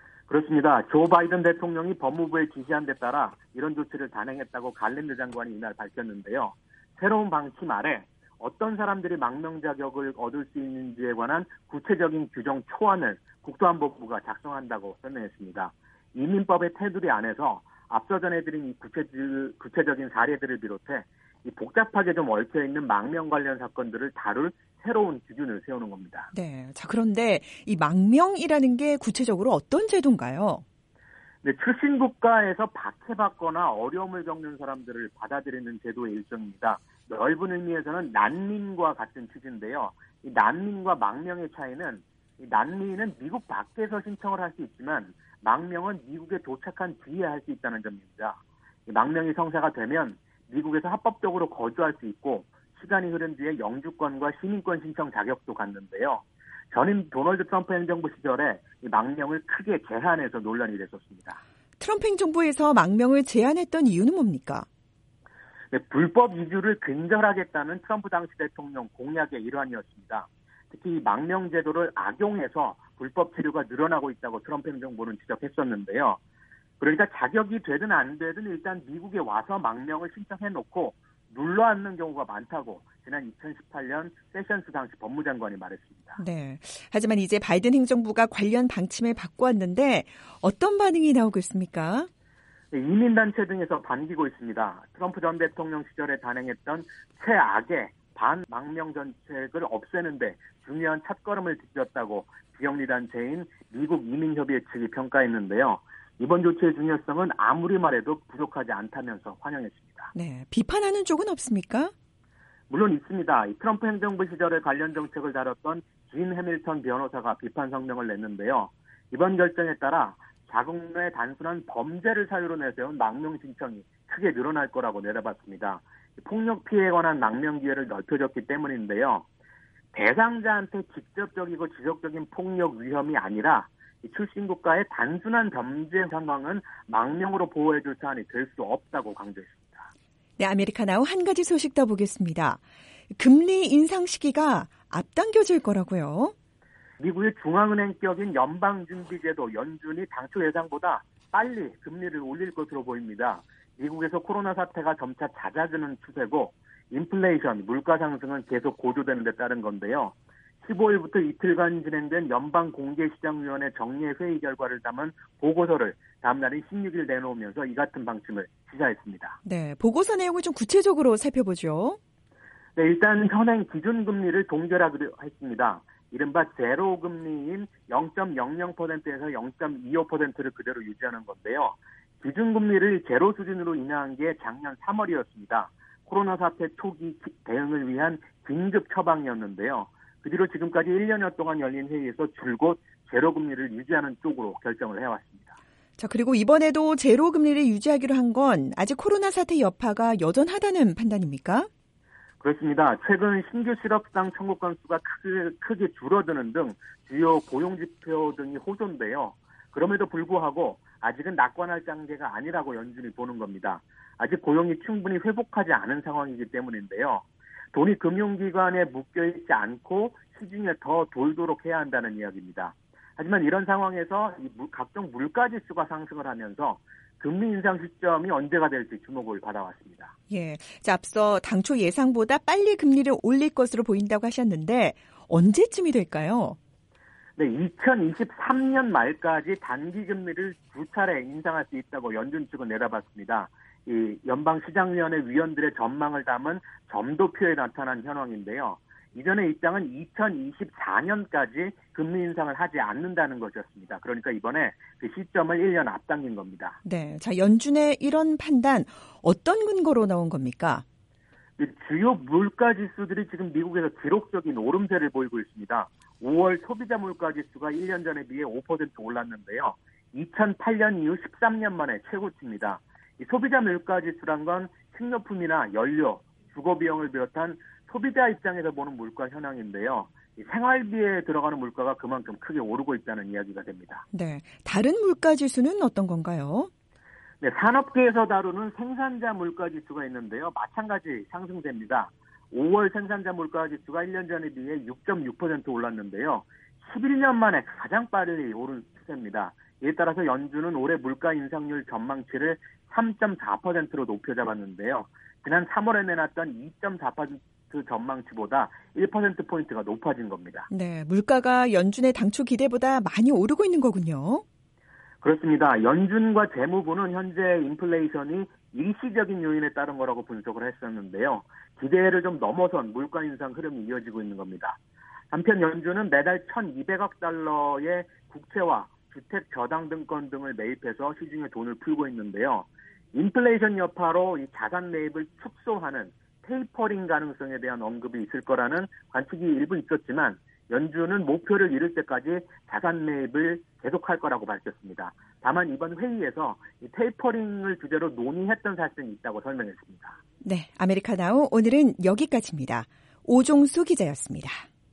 그렇습니다. 조 바이든 대통령이 법무부에 지시한 데 따라 이런 조치를 단행했다고 갈랜드 장관이 이날 밝혔는데요. 새로운 방침 아래 어떤 사람들이 망명 자격을 얻을 수 있는지에 관한 구체적인 규정 초안을 국토안보부가 작성한다고 설명했습니다. 이민법의 테두리 안에서 앞서 전해드린 이 구체, 구체적인 사례들을 비롯해 이 복잡하게 좀 얽혀있는 망명 관련 사건들을 다룰 새로운 기준을 세우는 겁니다. 네, 자 그런데 이 망명이라는 게 구체적으로 어떤 제도인가요? 네, 출신 국가에서 박해받거나 어려움을 겪는 사람들을 받아들이는 제도의 일종입니다. 넓은 의미에서는 난민과 같은 취지인데요. 이 난민과 망명의 차이는 이 난민은 미국 밖에서 신청을 할 수 있지만 망명은 미국에 도착한 뒤에 할 수 있다는 점입니다. 이 망명이 성사가 되면 미국에서 합법적으로 거주할 수 있고 시간이 흐른 뒤에 영주권과 시민권 신청 자격도 갖는데요. 전임 도널드 트럼프 행정부 시절에 이 망명을 크게 제한해서 논란이 됐었습니다. 트럼프 행정부에서 망명을 제한했던 이유는 뭡니까? 네, 불법 이주를 근절하겠다는 트럼프 당시 대통령 공약의 일환이었습니다. 특히 이 망명 제도를 악용해서 불법 체류가 늘어나고 있다고 트럼프 행정부는 지적했었는데요. 그러니까 자격이 되든 안 되든 일단 미국에 와서 망명을 신청해놓고 눌러앉는 경우가 많다고 지난 이천십팔 년 세션스 당시 법무장관이 말했습니다. 네. 하지만 이제 바이든 행정부가 관련 방침을 바꿔왔는데 어떤 반응이 나오고 있습니까? 네, 이민단체 등에서 반기고 있습니다. 트럼프 전 대통령 시절에 단행했던 최악의 반망명 정책을 없애는데 중요한 첫걸음을 디뎠다고 비영리단체인 미국 이민협의회 측이 평가했는데요. 이번 조치의 중요성은 아무리 말해도 부족하지 않다면서 환영했습니다. 네, 비판하는 쪽은 없습니까? 물론 있습니다. 트럼프 행정부 시절에 관련 정책을 다뤘던 진 해밀턴 변호사가 비판 성명을 냈는데요. 이번 결정에 따라 자국 내 단순한 범죄를 사유로 내세운 망명 신청이 크게 늘어날 거라고 내다봤습니다. 폭력 피해에 관한 망명 기회를 넓혀줬기 때문인데요. 대상자한테 직접적이고 지속적인 폭력 위험이 아니라 출신 국가의 단순한 범죄 상황은 망명으로 보호해줄 사안이 될 수 없다고 강조했습니다. 네, 아메리카나우 한 가지 소식 더 보겠습니다. 금리 인상 시기가 앞당겨질 거라고요. 미국의 중앙은행격인 연방준비제도 연준이 당초 예상보다 빨리 금리를 올릴 것으로 보입니다. 미국에서 코로나 사태가 점차 잦아드는 추세고 인플레이션, 물가 상승은 계속 고조되는 데 따른 건데요. 십오일부터 이틀간 진행된 연방공개시장위원회 정례 회의 결과를 담은 보고서를 다음 날인 십육일 내놓으면서 이 같은 방침을 시사했습니다. 네, 보고서 내용을 좀 구체적으로 살펴보죠. 네, 일단 현행 기준금리를 동결하기로 했습니다. 이른바 제로금리인 영 점 영영 퍼센트에서 영 점 이오 퍼센트를 그대로 유지하는 건데요. 기준금리를 제로 수준으로 인하한 게 작년 삼월이었습니다. 코로나 사태 초기 대응을 위한 긴급 처방이었는데요. 그 뒤로 지금까지 일 년여 동안 열린 회의에서 줄곧 제로금리를 유지하는 쪽으로 결정을 해왔습니다. 자, 그리고 이번에도 제로금리를 유지하기로 한 건 아직 코로나 사태 여파가 여전하다는 판단입니까? 그렇습니다. 최근 신규 실업당 청구 건수가 크게, 크게 줄어드는 등 주요 고용지표 등이 호조인데요. 그럼에도 불구하고 아직은 낙관할 단계가 아니라고 연준이 보는 겁니다. 아직 고용이 충분히 회복하지 않은 상황이기 때문인데요. 돈이 금융기관에 묶여있지 않고 시중에 더 돌도록 해야 한다는 이야기입니다. 하지만 이런 상황에서 이 각종 물가지수가 상승을 하면서 금리 인상 시점이 언제가 될지 주목을 받아왔습니다. 예, 자, 앞서 당초 예상보다 빨리 금리를 올릴 것으로 보인다고 하셨는데 언제쯤이 될까요? 네, 이천이십삼 년 말까지 단기 금리를 두 차례 인상할 수 있다고 연준 측은 내다봤습니다. 이 연방시장위원회 위원들의 전망을 담은 점도표에 나타난 현황인데요. 이전의 입장은 이천이십사 년까지 금리 인상을 하지 않는다는 것이었습니다. 그러니까 이번에 그 시점을 일 년 앞당긴 겁니다. 네, 자, 연준의 이런 판단 어떤 근거로 나온 겁니까? 주요 물가 지수들이 지금 미국에서 기록적인 오름세를 보이고 있습니다. 오월 소비자 물가 지수가 일 년 전에 비해 오 퍼센트 올랐는데요. 이천팔 년 이후 십삼 년 만에 최고치입니다. 이 소비자 물가 지수란 건 식료품이나 연료, 주거 비용을 비롯한 소비자 입장에서 보는 물가 현황인데요. 이 생활비에 들어가는 물가가 그만큼 크게 오르고 있다는 이야기가 됩니다. 네, 다른 물가 지수는 어떤 건가요? 네, 산업계에서 다루는 생산자 물가 지수가 있는데요. 마찬가지 상승세입니다. 오월 생산자 물가 지수가 일 년 전에 비해 육 점 육 퍼센트 올랐는데요. 십일 년 만에 가장 빠르게 오른 추세입니다. 이에 따라서 연준은 올해 물가 인상률 전망치를 삼 점 사 퍼센트로 높여 잡았는데요. 지난 삼월에 내놨던 이 점 사 퍼센트 전망치보다 일 퍼센트 포인트가 높아진 겁니다. 네, 물가가 연준의 당초 기대보다 많이 오르고 있는 거군요. 그렇습니다. 연준과 재무부는 현재 인플레이션이 일시적인 요인에 따른 거라고 분석을 했었는데요. 기대를 좀 넘어선 물가 인상 흐름이 이어지고 있는 겁니다. 한편 연준은 매달 천이백억 달러의 국채와 주택 저당등권 등을 매입해서 시중에 돈을 풀고 있는데요. 인플레이션 여파로 이 자산 매입을 축소하는 테이퍼링 가능성에 대한 언급이 있을 거라는 관측이 일부 있었지만 연준은 목표를 이룰 때까지 자산 매입을 계속할 거라고 밝혔습니다. 다만 이번 회의에서 이 테이퍼링을 주제로 논의했던 사실은 있다고 설명했습니다. 네, 아메리카나우 오늘은 여기까지입니다. 오종수 기자였습니다.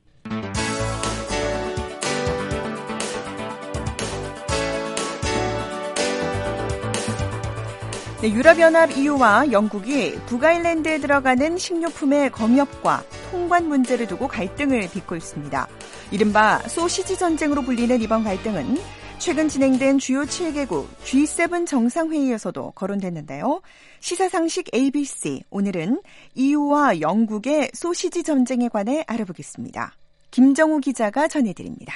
네, 유럽연합 이유와 영국이 북아일랜드에 들어가는 식료품의 검역과 통관 문제를 두고 갈등을 빚고 있습니다. 이른바 소시지 전쟁으로 불리는 이번 갈등은 최근 진행된 주요 칠 개국 지 세븐 정상회의에서도 거론됐는데요. 시사상식 에이비씨, 오늘은 이유와 영국의 소시지 전쟁에 관해 알아보겠습니다. 김정우 기자가 전해드립니다.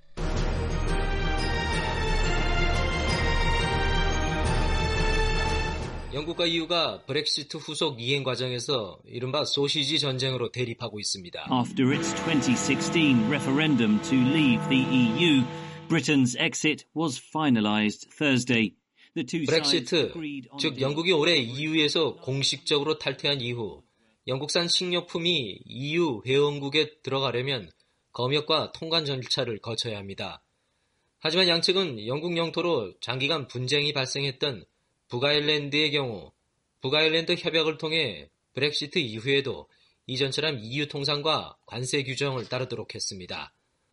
영국과 이유가 브렉시트 후속 이행 과정에서 이른바 소시지 전쟁으로 대립하고 있습니다. After its twenty sixteen referendum to leave the 이유, Britain's exit was finalized Thursday. 브렉시트, 즉 영국이 올해 이유에서 공식적으로 탈퇴한 이후 영국산 식료품이 이유 회원국에 들어가려면 검역과 통관 절차를 거쳐야 합니다. 하지만 양측은 영국 영토로 장기간 분쟁이 발생했던 북아일랜드의 경우 북아일랜드 협약을 통해 브렉시트 이후에도 이전처럼 이유 통상과 관세 규정을 따르도록 했습니다.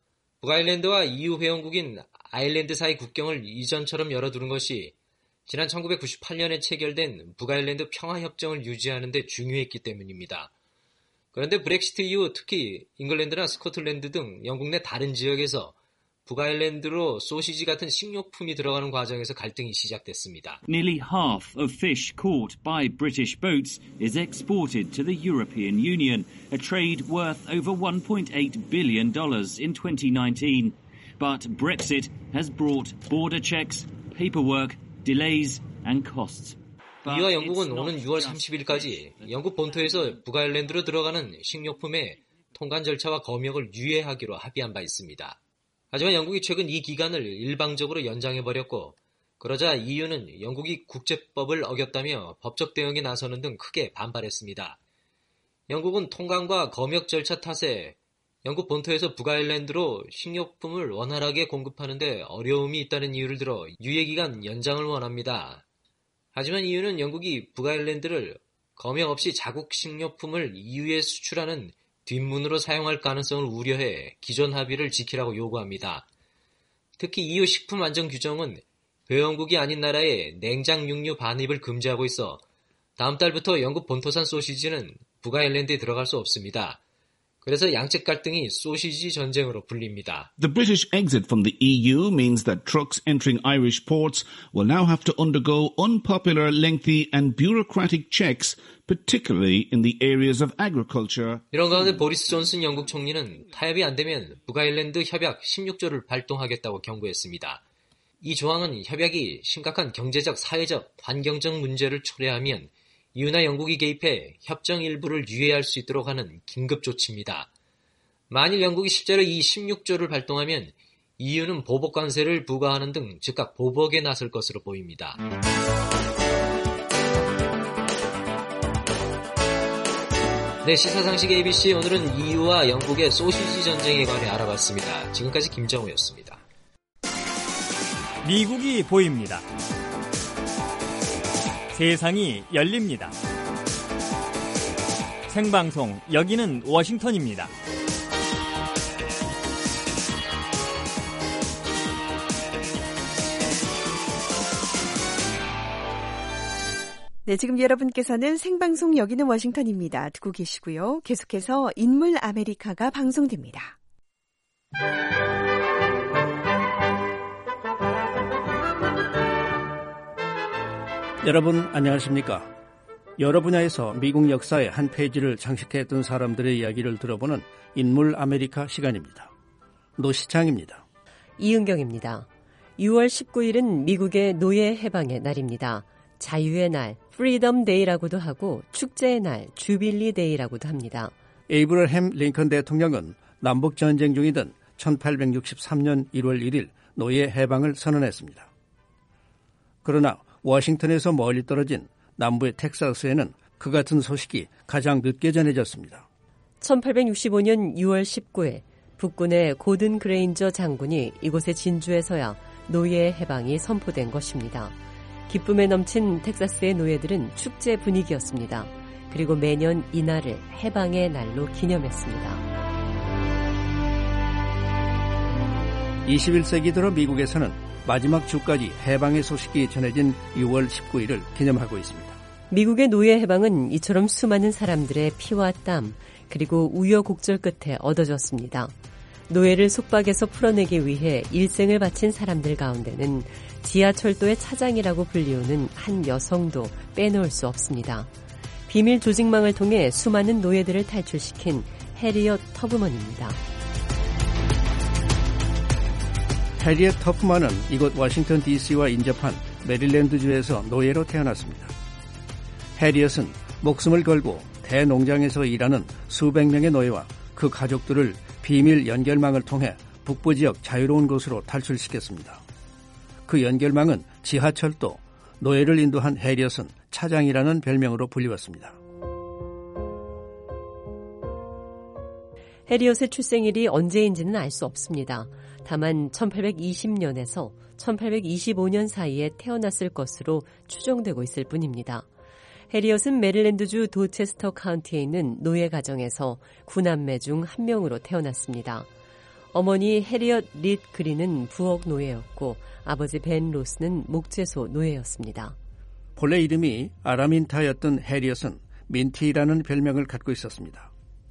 북아일랜드와 이유 회원국인 아일랜드 사이 국경을 이전처럼 열어두는 것이 지난 천구백구십팔 년에 체결된 북아일랜드 평화협정을 유지하는 데 중요했기 때문입니다. 그런데 브렉시트 이후 특히 잉글랜드나 스코틀랜드 등 영국 내 다른 지역에서 북아일랜드로 소시지 같은 식료품이 들어가는 과정에서 갈등이 시작됐습니다. Nearly half of fish caught by British boats is exported to the European Union, a trade worth over one point eight billion dollars in twenty nineteen. But Brexit has brought border checks, paperwork, delays and costs. 이와 영국은 오는 유월 삼십일까지 영국 본토에서 북아일랜드로 들어가는 식료품의 통관 절차와 검역을 유예하기로 합의한 바 있습니다. 하지만 영국이 최근 이 기간을 일방적으로 연장해버렸고 그러자 이유는 영국이 국제법을 어겼다며 법적 대응에 나서는 등 크게 반발했습니다. 영국은 통관과 검역 절차 탓에 영국 본토에서 북아일랜드로 식료품을 원활하게 공급하는 데 어려움이 있다는 이유를 들어 유예기간 연장을 원합니다. 하지만 이유는 영국이 북아일랜드를 검역 없이 자국 식료품을 이유에 수출하는 뒷문으로 사용할 가능성을 우려해 기존 합의를 지키라고 요구합니다. 특히 이유 식품 안전 규정은 회원국이 아닌 나라에 냉장 육류 반입을 금지하고 있어 다음 달부터 영국 본토산 소시지는 북아일랜드에 들어갈 수 없습니다. 그래서 양측 갈등이 소시지 전쟁으로 불립니다. The British exit from the E U means that trucks entering Irish ports will now have to undergo unpopular, lengthy and bureaucratic checks, particularly in the areas of agriculture. 이런 가운데 보리스 존슨 영국 총리는 타협이 안 되면 북아일랜드 협약 십육 조를 발동하겠다고 경고했습니다. 이 조항은 협약이 심각한 경제적, 사회적, 환경적 문제를 초래하면 이유나 영국이 개입해 협정 일부를 유예할 수 있도록 하는 긴급 조치입니다. 만일 영국이 실제로 이 십육 조를 발동하면 이유는 보복 관세를 부과하는 등 즉각 보복에 나설 것으로 보입니다. 네, 시사상식 에이비씨, 오늘은 이유와 영국의 소시지 전쟁에 관해 알아봤습니다. 지금까지 김정우였습니다. 미국이 보입니다. 세상이 열립니다. 생방송, 여기는 워싱턴입니다. 네, 지금 여러분께서는 생방송 여기는 워싱턴입니다. 듣고 계시고요. 계속해서 인물 아메리카가 방송됩니다. 여러분 안녕하십니까? 여러 분야에서 미국 역사의 한 페이지를 장식했던 사람들의 이야기를 들어보는 인물 아메리카 시간입니다. 노시창입니다. 이은경입니다. 유월 십구일은 미국의 노예 해방의 날입니다. 자유의 날, 프리덤 데이라고도 하고 축제의 날, 주빌리 데이라고도 합니다. 에이브러햄 링컨 대통령은 남북전쟁 중이던 천팔백육십삼년 일월 일일 노예 해방을 선언했습니다. 그러나 워싱턴에서 멀리 떨어진 남부의 텍사스에는 그 같은 소식이 가장 늦게 전해졌습니다. 천팔백육십오년 유월 십구일 북군의 고든 그레인저 장군이 이곳에 진주해서야 노예 해방이 선포된 것입니다. 기쁨에 넘친 텍사스의 노예들은 축제 분위기였습니다. 그리고 매년 이날을 해방의 날로 기념했습니다. 이십일 세기 들어 미국에서는 마지막 주까지 해방의 소식이 전해진 유월 십구일을 기념하고 있습니다. 미국의 노예 해방은 이처럼 수많은 사람들의 피와 땀 그리고 우여곡절 끝에 얻어졌습니다. 노예를 속박에서 풀어내기 위해 일생을 바친 사람들 가운데는 지하철도의 차장이라고 불리우는 한 여성도 빼놓을 수 없습니다. 비밀 조직망을 통해 수많은 노예들을 탈출시킨 해리엇 터프먼입니다. 해리엇 터프먼은 이곳 워싱턴 디씨와 인접한 메릴랜드주에서 노예로 태어났습니다. 해리엇은 목숨을 걸고 대농장에서 일하는 수백 명의 노예와 그 가족들을 비밀 연결망을 통해 북부 지역 자유로운 곳으로 탈출시켰습니다. 그 연결망은 지하철도, 노예를 인도한 해리엇은 차장이라는 별명으로 불리웠습니다. 해리엇의 출생일이 언제인지는 알 수 없습니다. 다만 천팔백이십 년에서 천팔백이십오 년 사이에 태어났을 것으로 추정되고 있을 뿐입니다. 해리엇은 메릴랜드주 도체스터 카운티에 있는 노예 가정에서 구남매 중 한 명으로 태어났습니다. 어머니 해리엇 릿 그린은 부엌 노예였고 아버지 벤 로스는 목재소 노예였습니다. 본래 이름이 아라민타였던 해리엇은 민티라는 별명을 갖고 있었습니다.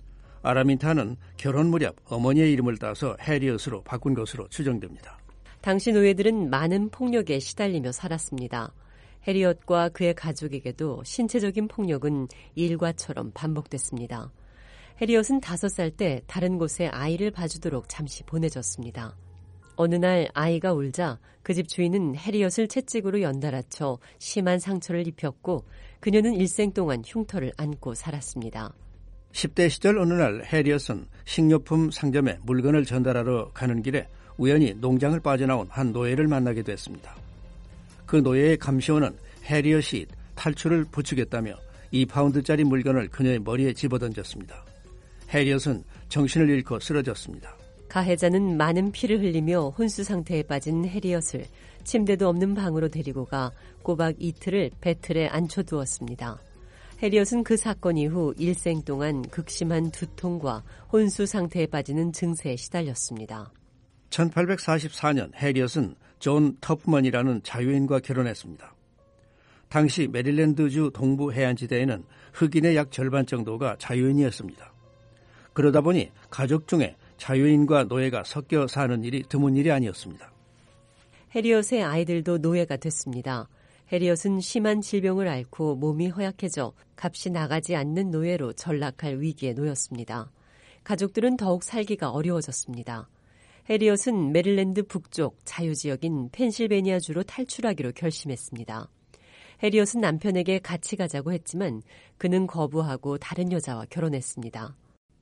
아라민타는 결혼 무렵 어머니의 이름을 따서 해리엇으로 바꾼 것으로 추정됩니다. 당시 노예들은 많은 폭력에 시달리며 살았습니다. 해리엇과 그의 가족에게도 신체적인 폭력은 일과처럼 반복됐습니다. 해리엇은 다섯 살 때 다른 곳에 아이를 봐주도록 잠시 보내졌습니다. 어느 날 아이가 울자 그 집 주인은 해리엇을 채찍으로 연달아쳐 심한 상처를 입혔고 그녀는 일생 동안 흉터를 안고 살았습니다. 십 대 시절 어느 날 해리엇은 식료품 상점에 물건을 전달하러 가는 길에 우연히 농장을 빠져나온 한 노예를 만나게 됐습니다. 그 노예의 감시원은 해리엇이 탈출을 부추겼다며 이 파운드짜리 물건을 그녀의 머리에 집어던졌습니다. 해리엇은 정신을 잃고 쓰러졌습니다. 가해자는 많은 피를 흘리며 혼수 상태에 빠진 해리엇을 침대도 없는 방으로 데리고 가 꼬박 이틀을 배틀에 앉혀두었습니다. 해리엇은 그 사건 이후 일생 동안 극심한 두통과 혼수 상태에 빠지는 증세에 시달렸습니다. 천팔백사십사 년 해리엇은 존 터프먼이라는 자유인과 결혼했습니다. 당시 메릴랜드주 동부 해안지대에는 흑인의 약 절반 정도가 자유인이었습니다. 그러다 보니 가족 중에 자유인과 노예가 섞여 사는 일이 드문 일이 아니었습니다. 해리엇의 아이들도 노예가 됐습니다. 해리엇은 심한 질병을 앓고 몸이 허약해져 값이 나가지 않는 노예로 전락할 위기에 놓였습니다. 가족들은 더욱 살기가 어려워졌습니다. 해리엇은 메릴랜드 북쪽 자유지역인 펜실베니아주로 탈출하기로 결심했습니다. 해리엇은 남편에게 같이 가자고 했지만 그는 거부하고 다른 여자와 결혼했습니다.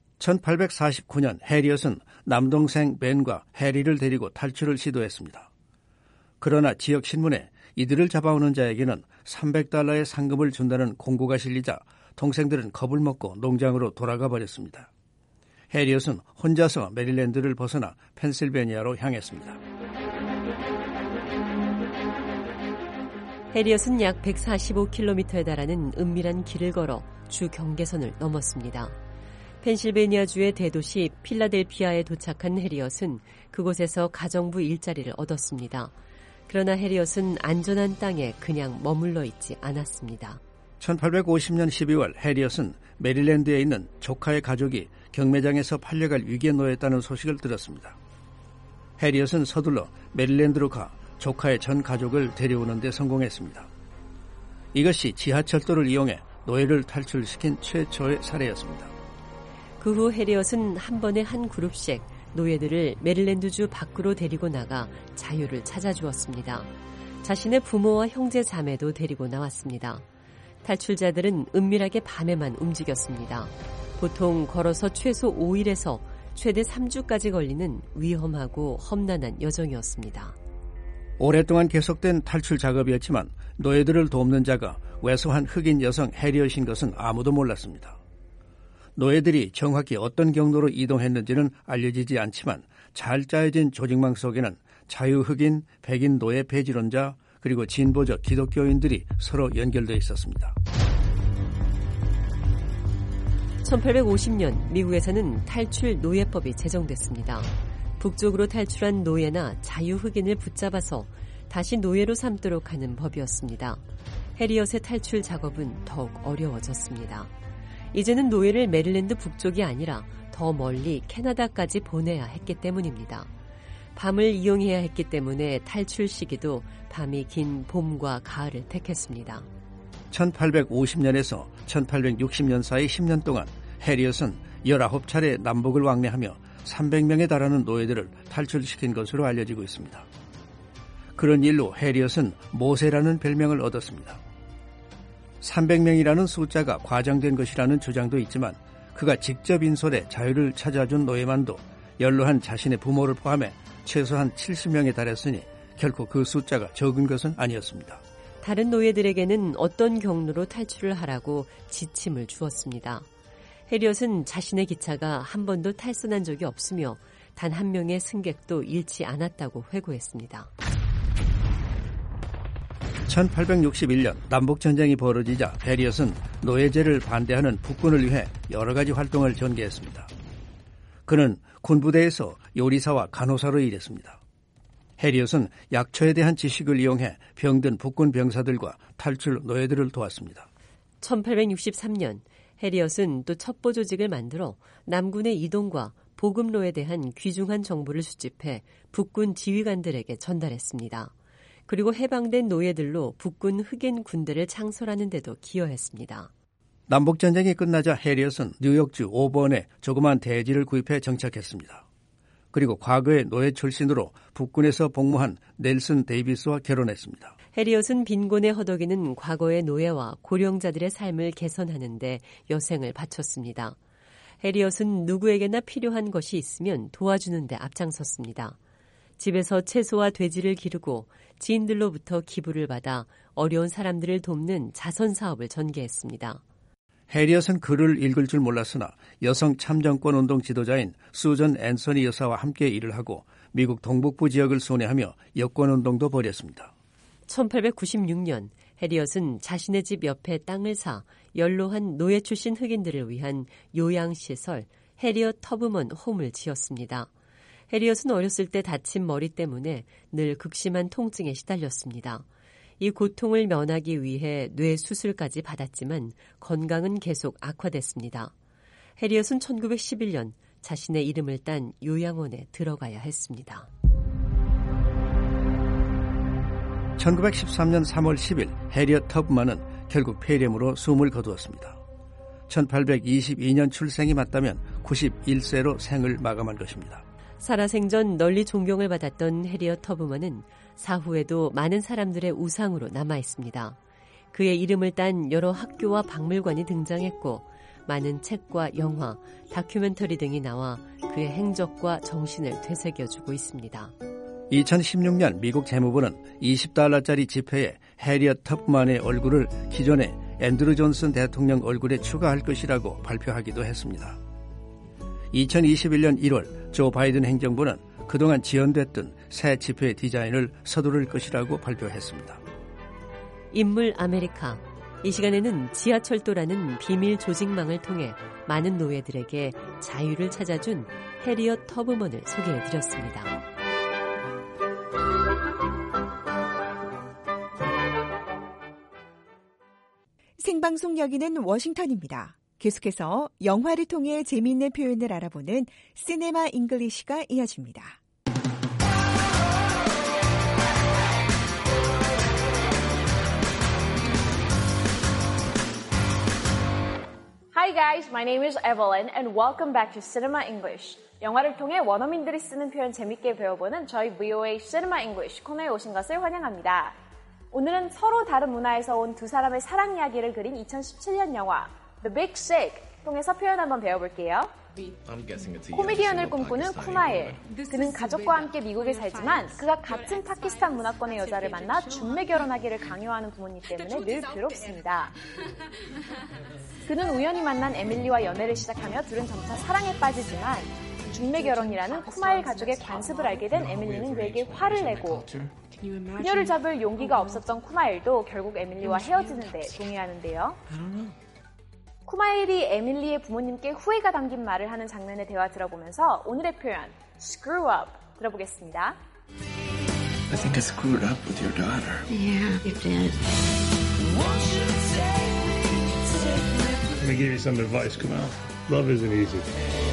천팔백사십구 년 해리엇은 남동생 벤과 해리를 데리고 탈출을 시도했습니다. 그러나 지역 신문에 이들을 잡아오는 자에게는 삼백 달러의 상금을 준다는 공고가 실리자 동생들은 겁을 먹고 농장으로 돌아가 버렸습니다. 해리엇은 혼자서 메릴랜드를 벗어나 펜실베니아로 향했습니다. 해리엇은 약 백사십오 킬로미터에 달하는 은밀한 길을 걸어 주 경계선을 넘었습니다. 펜실베니아주의 대도시 필라델피아에 도착한 해리엇은 그곳에서 가정부 일자리를 얻었습니다. 그러나 해리엇은 안전한 땅에 그냥 머물러 있지 않았습니다. 천팔백오십 년 십이월 해리엇은 메릴랜드에 있는 조카의 가족이 경매장에서 팔려갈 위기에 놓였다는 소식을 들었습니다. 해리엇은 서둘러 메릴랜드로 가 조카의 전 가족을 데려오는 데 성공했습니다. 이것이 지하철도를 이용해 노예를 탈출시킨 최초의 사례였습니다. 그 후 해리엇은 한 번에 한 그룹씩 노예들을 메릴랜드주 밖으로 데리고 나가 자유를 찾아주었습니다. 자신의 부모와 형제 자매도 데리고 나왔습니다. 탈출자들은 은밀하게 밤에만 움직였습니다. 보통 걸어서 최소 오 일에서 최대 삼 주까지 걸리는 위험하고 험난한 여정이었습니다. 오랫동안 계속된 탈출 작업이었지만 노예들을 돕는 자가 왜소한 흑인 여성 해리엇인 것은 아무도 몰랐습니다. 노예들이 정확히 어떤 경로로 이동했는지는 알려지지 않지만 잘 짜여진 조직망 속에는 자유 흑인, 백인 노예 배지론자, 그리고 진보적 기독교인들이 서로 연결되어 있었습니다. 천팔백오십 년 미국에서는 탈출 노예법이 제정됐습니다. 북쪽으로 탈출한 노예나 자유 흑인을 붙잡아서 다시 노예로 삼도록 하는 법이었습니다. 해리엇의 탈출 작업은 더욱 어려워졌습니다. 이제는 노예를 메릴랜드 북쪽이 아니라 더 멀리 캐나다까지 보내야 했기 때문입니다. 밤을 이용해야 했기 때문에 탈출 시기도 밤이 긴 봄과 가을을 택했습니다. 천팔백오십 년에서 천팔백육십 년 사이 십 년 동안 해리엇은 열아홉 차례 남북을 왕래하며 삼백 명에 달하는 노예들을 탈출시킨 것으로 알려지고 있습니다. 그런 일로 해리엇은 모세라는 별명을 얻었습니다. 삼백 명이라는 숫자가 과장된 것이라는 주장도 있지만 그가 직접 인솔해 자유를 찾아준 노예만도 연로한 자신의 부모를 포함해 최소한 칠십 명에 달했으니 결코 그 숫자가 적은 것은 아니었습니다. 다른 노예들에게는 어떤 경로로 탈출을 하라고 지침을 주었습니다. 해리엇은 자신의 기차가 한 번도 탈선한 적이 없으며 단 한 명의 승객도 잃지 않았다고 회고했습니다. 천팔백육십일 년 남북전쟁이 벌어지자 해리엇은 노예제를 반대하는 북군을 위해 여러 가지 활동을 전개했습니다. 그는 군부대에서 요리사와 간호사로 일했습니다. 해리엇은 약초에 대한 지식을 이용해 병든 북군 병사들과 탈출 노예들을 도왔습니다. 천팔백육십삼 년 해리엇은 또 첩보 조직을 만들어 남군의 이동과 보급로에 대한 귀중한 정보를 수집해 북군 지휘관들에게 전달했습니다. 그리고 해방된 노예들로 북군 흑인 군대를 창설하는 데도 기여했습니다. 남북전쟁이 끝나자 해리엇은 뉴욕주 오번에 조그만 대지를 구입해 정착했습니다. 그리고 과거의 노예 출신으로 북군에서 복무한 넬슨 데이비스와 결혼했습니다. 해리엇은 빈곤에 허덕이는 과거의 노예와 고령자들의 삶을 개선하는 데 여생을 바쳤습니다. 해리엇은 누구에게나 필요한 것이 있으면 도와주는 데 앞장섰습니다. 집에서 채소와 돼지를 기르고 지인들로부터 기부를 받아 어려운 사람들을 돕는 자선 사업을 전개했습니다. 해리엇은 글을 읽을 줄 몰랐으나 여성 참정권 운동 지도자인 수전 앤서니 여사와 함께 일을 하고 미국 동북부 지역을 순회하며 여권 운동도 벌였습니다. 천팔백구십육 년 해리엇은 자신의 집 옆에 땅을 사 연로한 노예 출신 흑인들을 위한 요양시설 해리엇 터브먼 홈을 지었습니다. 해리엇은 어렸을 때 다친 머리 때문에 늘 극심한 통증에 시달렸습니다. 이 고통을 면하기 위해 뇌 수술까지 받았지만 건강은 계속 악화됐습니다. 해리엇은 천구백십일 년 자신의 이름을 딴 요양원에 들어가야 했습니다. 천구백십삼 년 삼월 십일 해리엇 터브먼은 결국 폐렴으로 숨을 거두었습니다. 천팔백이십이 년 출생이 맞다면 구십일 세로 생을 마감한 것입니다. 살아생전 널리 존경을 받았던 해리엇 터브먼은 사후에도 많은 사람들의 우상으로 남아있습니다. 그의 이름을 딴 여러 학교와 박물관이 등장했고 많은 책과 영화, 다큐멘터리 등이 나와 그의 행적과 정신을 되새겨주고 있습니다. 이천십육 년 미국 재무부는 이십 달러짜리 지폐에 해리엇 터브먼의 얼굴을 기존의 앤드루 존슨 대통령 얼굴에 추가할 것이라고 발표하기도 했습니다. 이천이십일 년 일월 조 바이든 행정부는 그동안 지연됐던 새 지폐 디자인을 서두를 것이라고 발표했습니다. 인물 아메리카. 이 시간에는 지하철도라는 비밀 조직망을 통해 많은 노예들에게 자유를 찾아준 해리엇 터브먼을 소개해드렸습니다. 생방송 여기는 워싱턴입니다. 계속해서 영화를 통해 재미있는 표현을 알아보는 시네마 잉글리시가 이어집니다. Hi guys, my name is Evelyn and welcome back to Cinema English. 영화를 통해 원어민들이 쓰는 표현 재밌게 배워보는 저희 브이오에이 Cinema English 코너에 오신 것을 환영합니다. 오늘은 서로 다른 문화에서 온 두 사람의 사랑 이야기를 그린 이천십칠 년 영화 The Big Sick 통해서 표현 한번 배워볼게요. 코미디언을 꿈꾸는 쿠마일. 그는 가족과 함께 미국에 살지만 그가 같은 파키스탄 문화권의 여자를 만나 중매 결혼하기를 강요하는 부모님 때문에 늘 괴롭습니다. 그는 우연히 만난 에밀리와 연애를 시작하며 둘은 점차 사랑에 빠지지만 중매 결혼이라는 쿠마일 가족의 관습을 알게 된 에밀리는 그에게 화를 내고 그녀를 잡을 용기가 없었던 쿠마일도 결국 에밀리와 헤어지는 데 동의하는데요. 쿠마일이 에밀리의 부모님께 후회가 담긴 말을 하는 장면의 대화 들어보면서 오늘의 표현 screw up 들어보겠습니다. I think I screwed up with your daughter. Yeah, you did. me give you some advice, Kamal. Love isn't easy.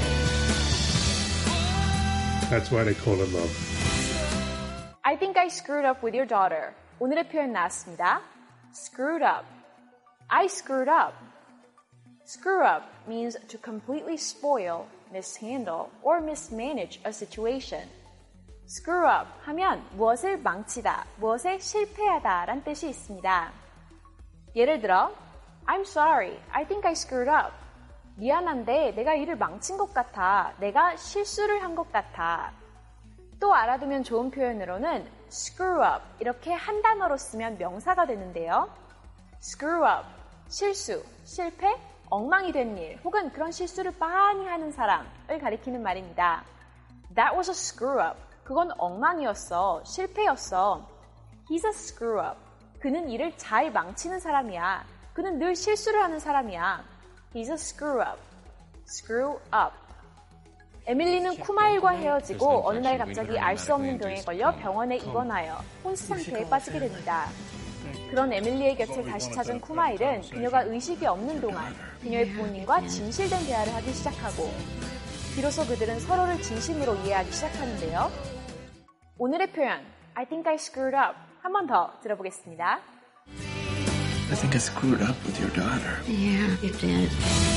That's why they call it love. I think I screwed up with your daughter. 오늘의 표현 나왔습니다. Screwed up. I screwed up. Screw up means to completely spoil, mishandle, or mismanage a situation. Screw up 하면 무엇을 망치다, 무엇에 실패하다 란 뜻이 있습니다. 예를 들어, I'm sorry, I think I screwed up. 미안한데 내가 일을 망친 것 같아. 내가 실수를 한 것 같아. 또 알아두면 좋은 표현으로는 screw up 이렇게 한 단어로 쓰면 명사가 되는데요. screw up, 실수, 실패, 엉망이 된 일 혹은 그런 실수를 많이 하는 사람을 가리키는 말입니다. That was a screw up. 그건 엉망이었어. 실패였어. He's a screw up. 그는 일을 잘 망치는 사람이야. 그는 늘 실수를 하는 사람이야. He's a screw up. Screw up. 에밀리는 쿠마일과 헤어지고 어느 날 갑자기 알 수 없는 병에 걸려 병원에 입원하여 혼수 상태에 빠지게 됩니다. 그런 에밀리의 곁을 다시 찾은 쿠마일은 그녀가 의식이 없는 동안 그녀의 부모님과 진실된 대화를 하기 시작하고 비로소 그들은 서로를 진심으로 이해하기 시작하는데요. 오늘의 표현 I think I screwed up 한 번 더 들어보겠습니다. I think I screwed up with your daughter. Yeah, you did.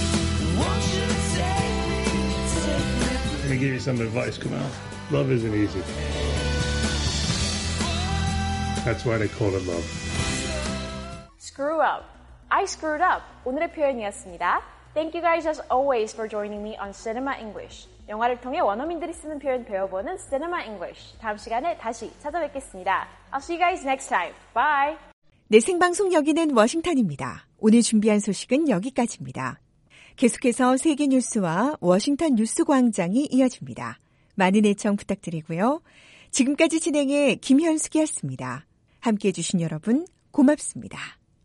Let me give you some advice, Kamal. Love isn't easy. That's why they call it love. Screw up. I screwed up. 오늘의 표현이었습니다. Thank you guys as always for joining me on Cinema English. 영화를 통해 원어민들이 쓰는 표현 배워보는 Cinema English. 다음 시간에 다시 찾아뵙겠습니다. I'll see you guys next time. Bye. 네, 생방송 여기는 워싱턴입니다. 오늘 준비한 소식은 여기까지입니다. 계속해서 세계 뉴스와 워싱턴 뉴스 광장이 이어집니다. 많은 애청 부탁드리고요. 지금까지 진행해 김현숙이었습니다. 함께해 주신 여러분 고맙습니다.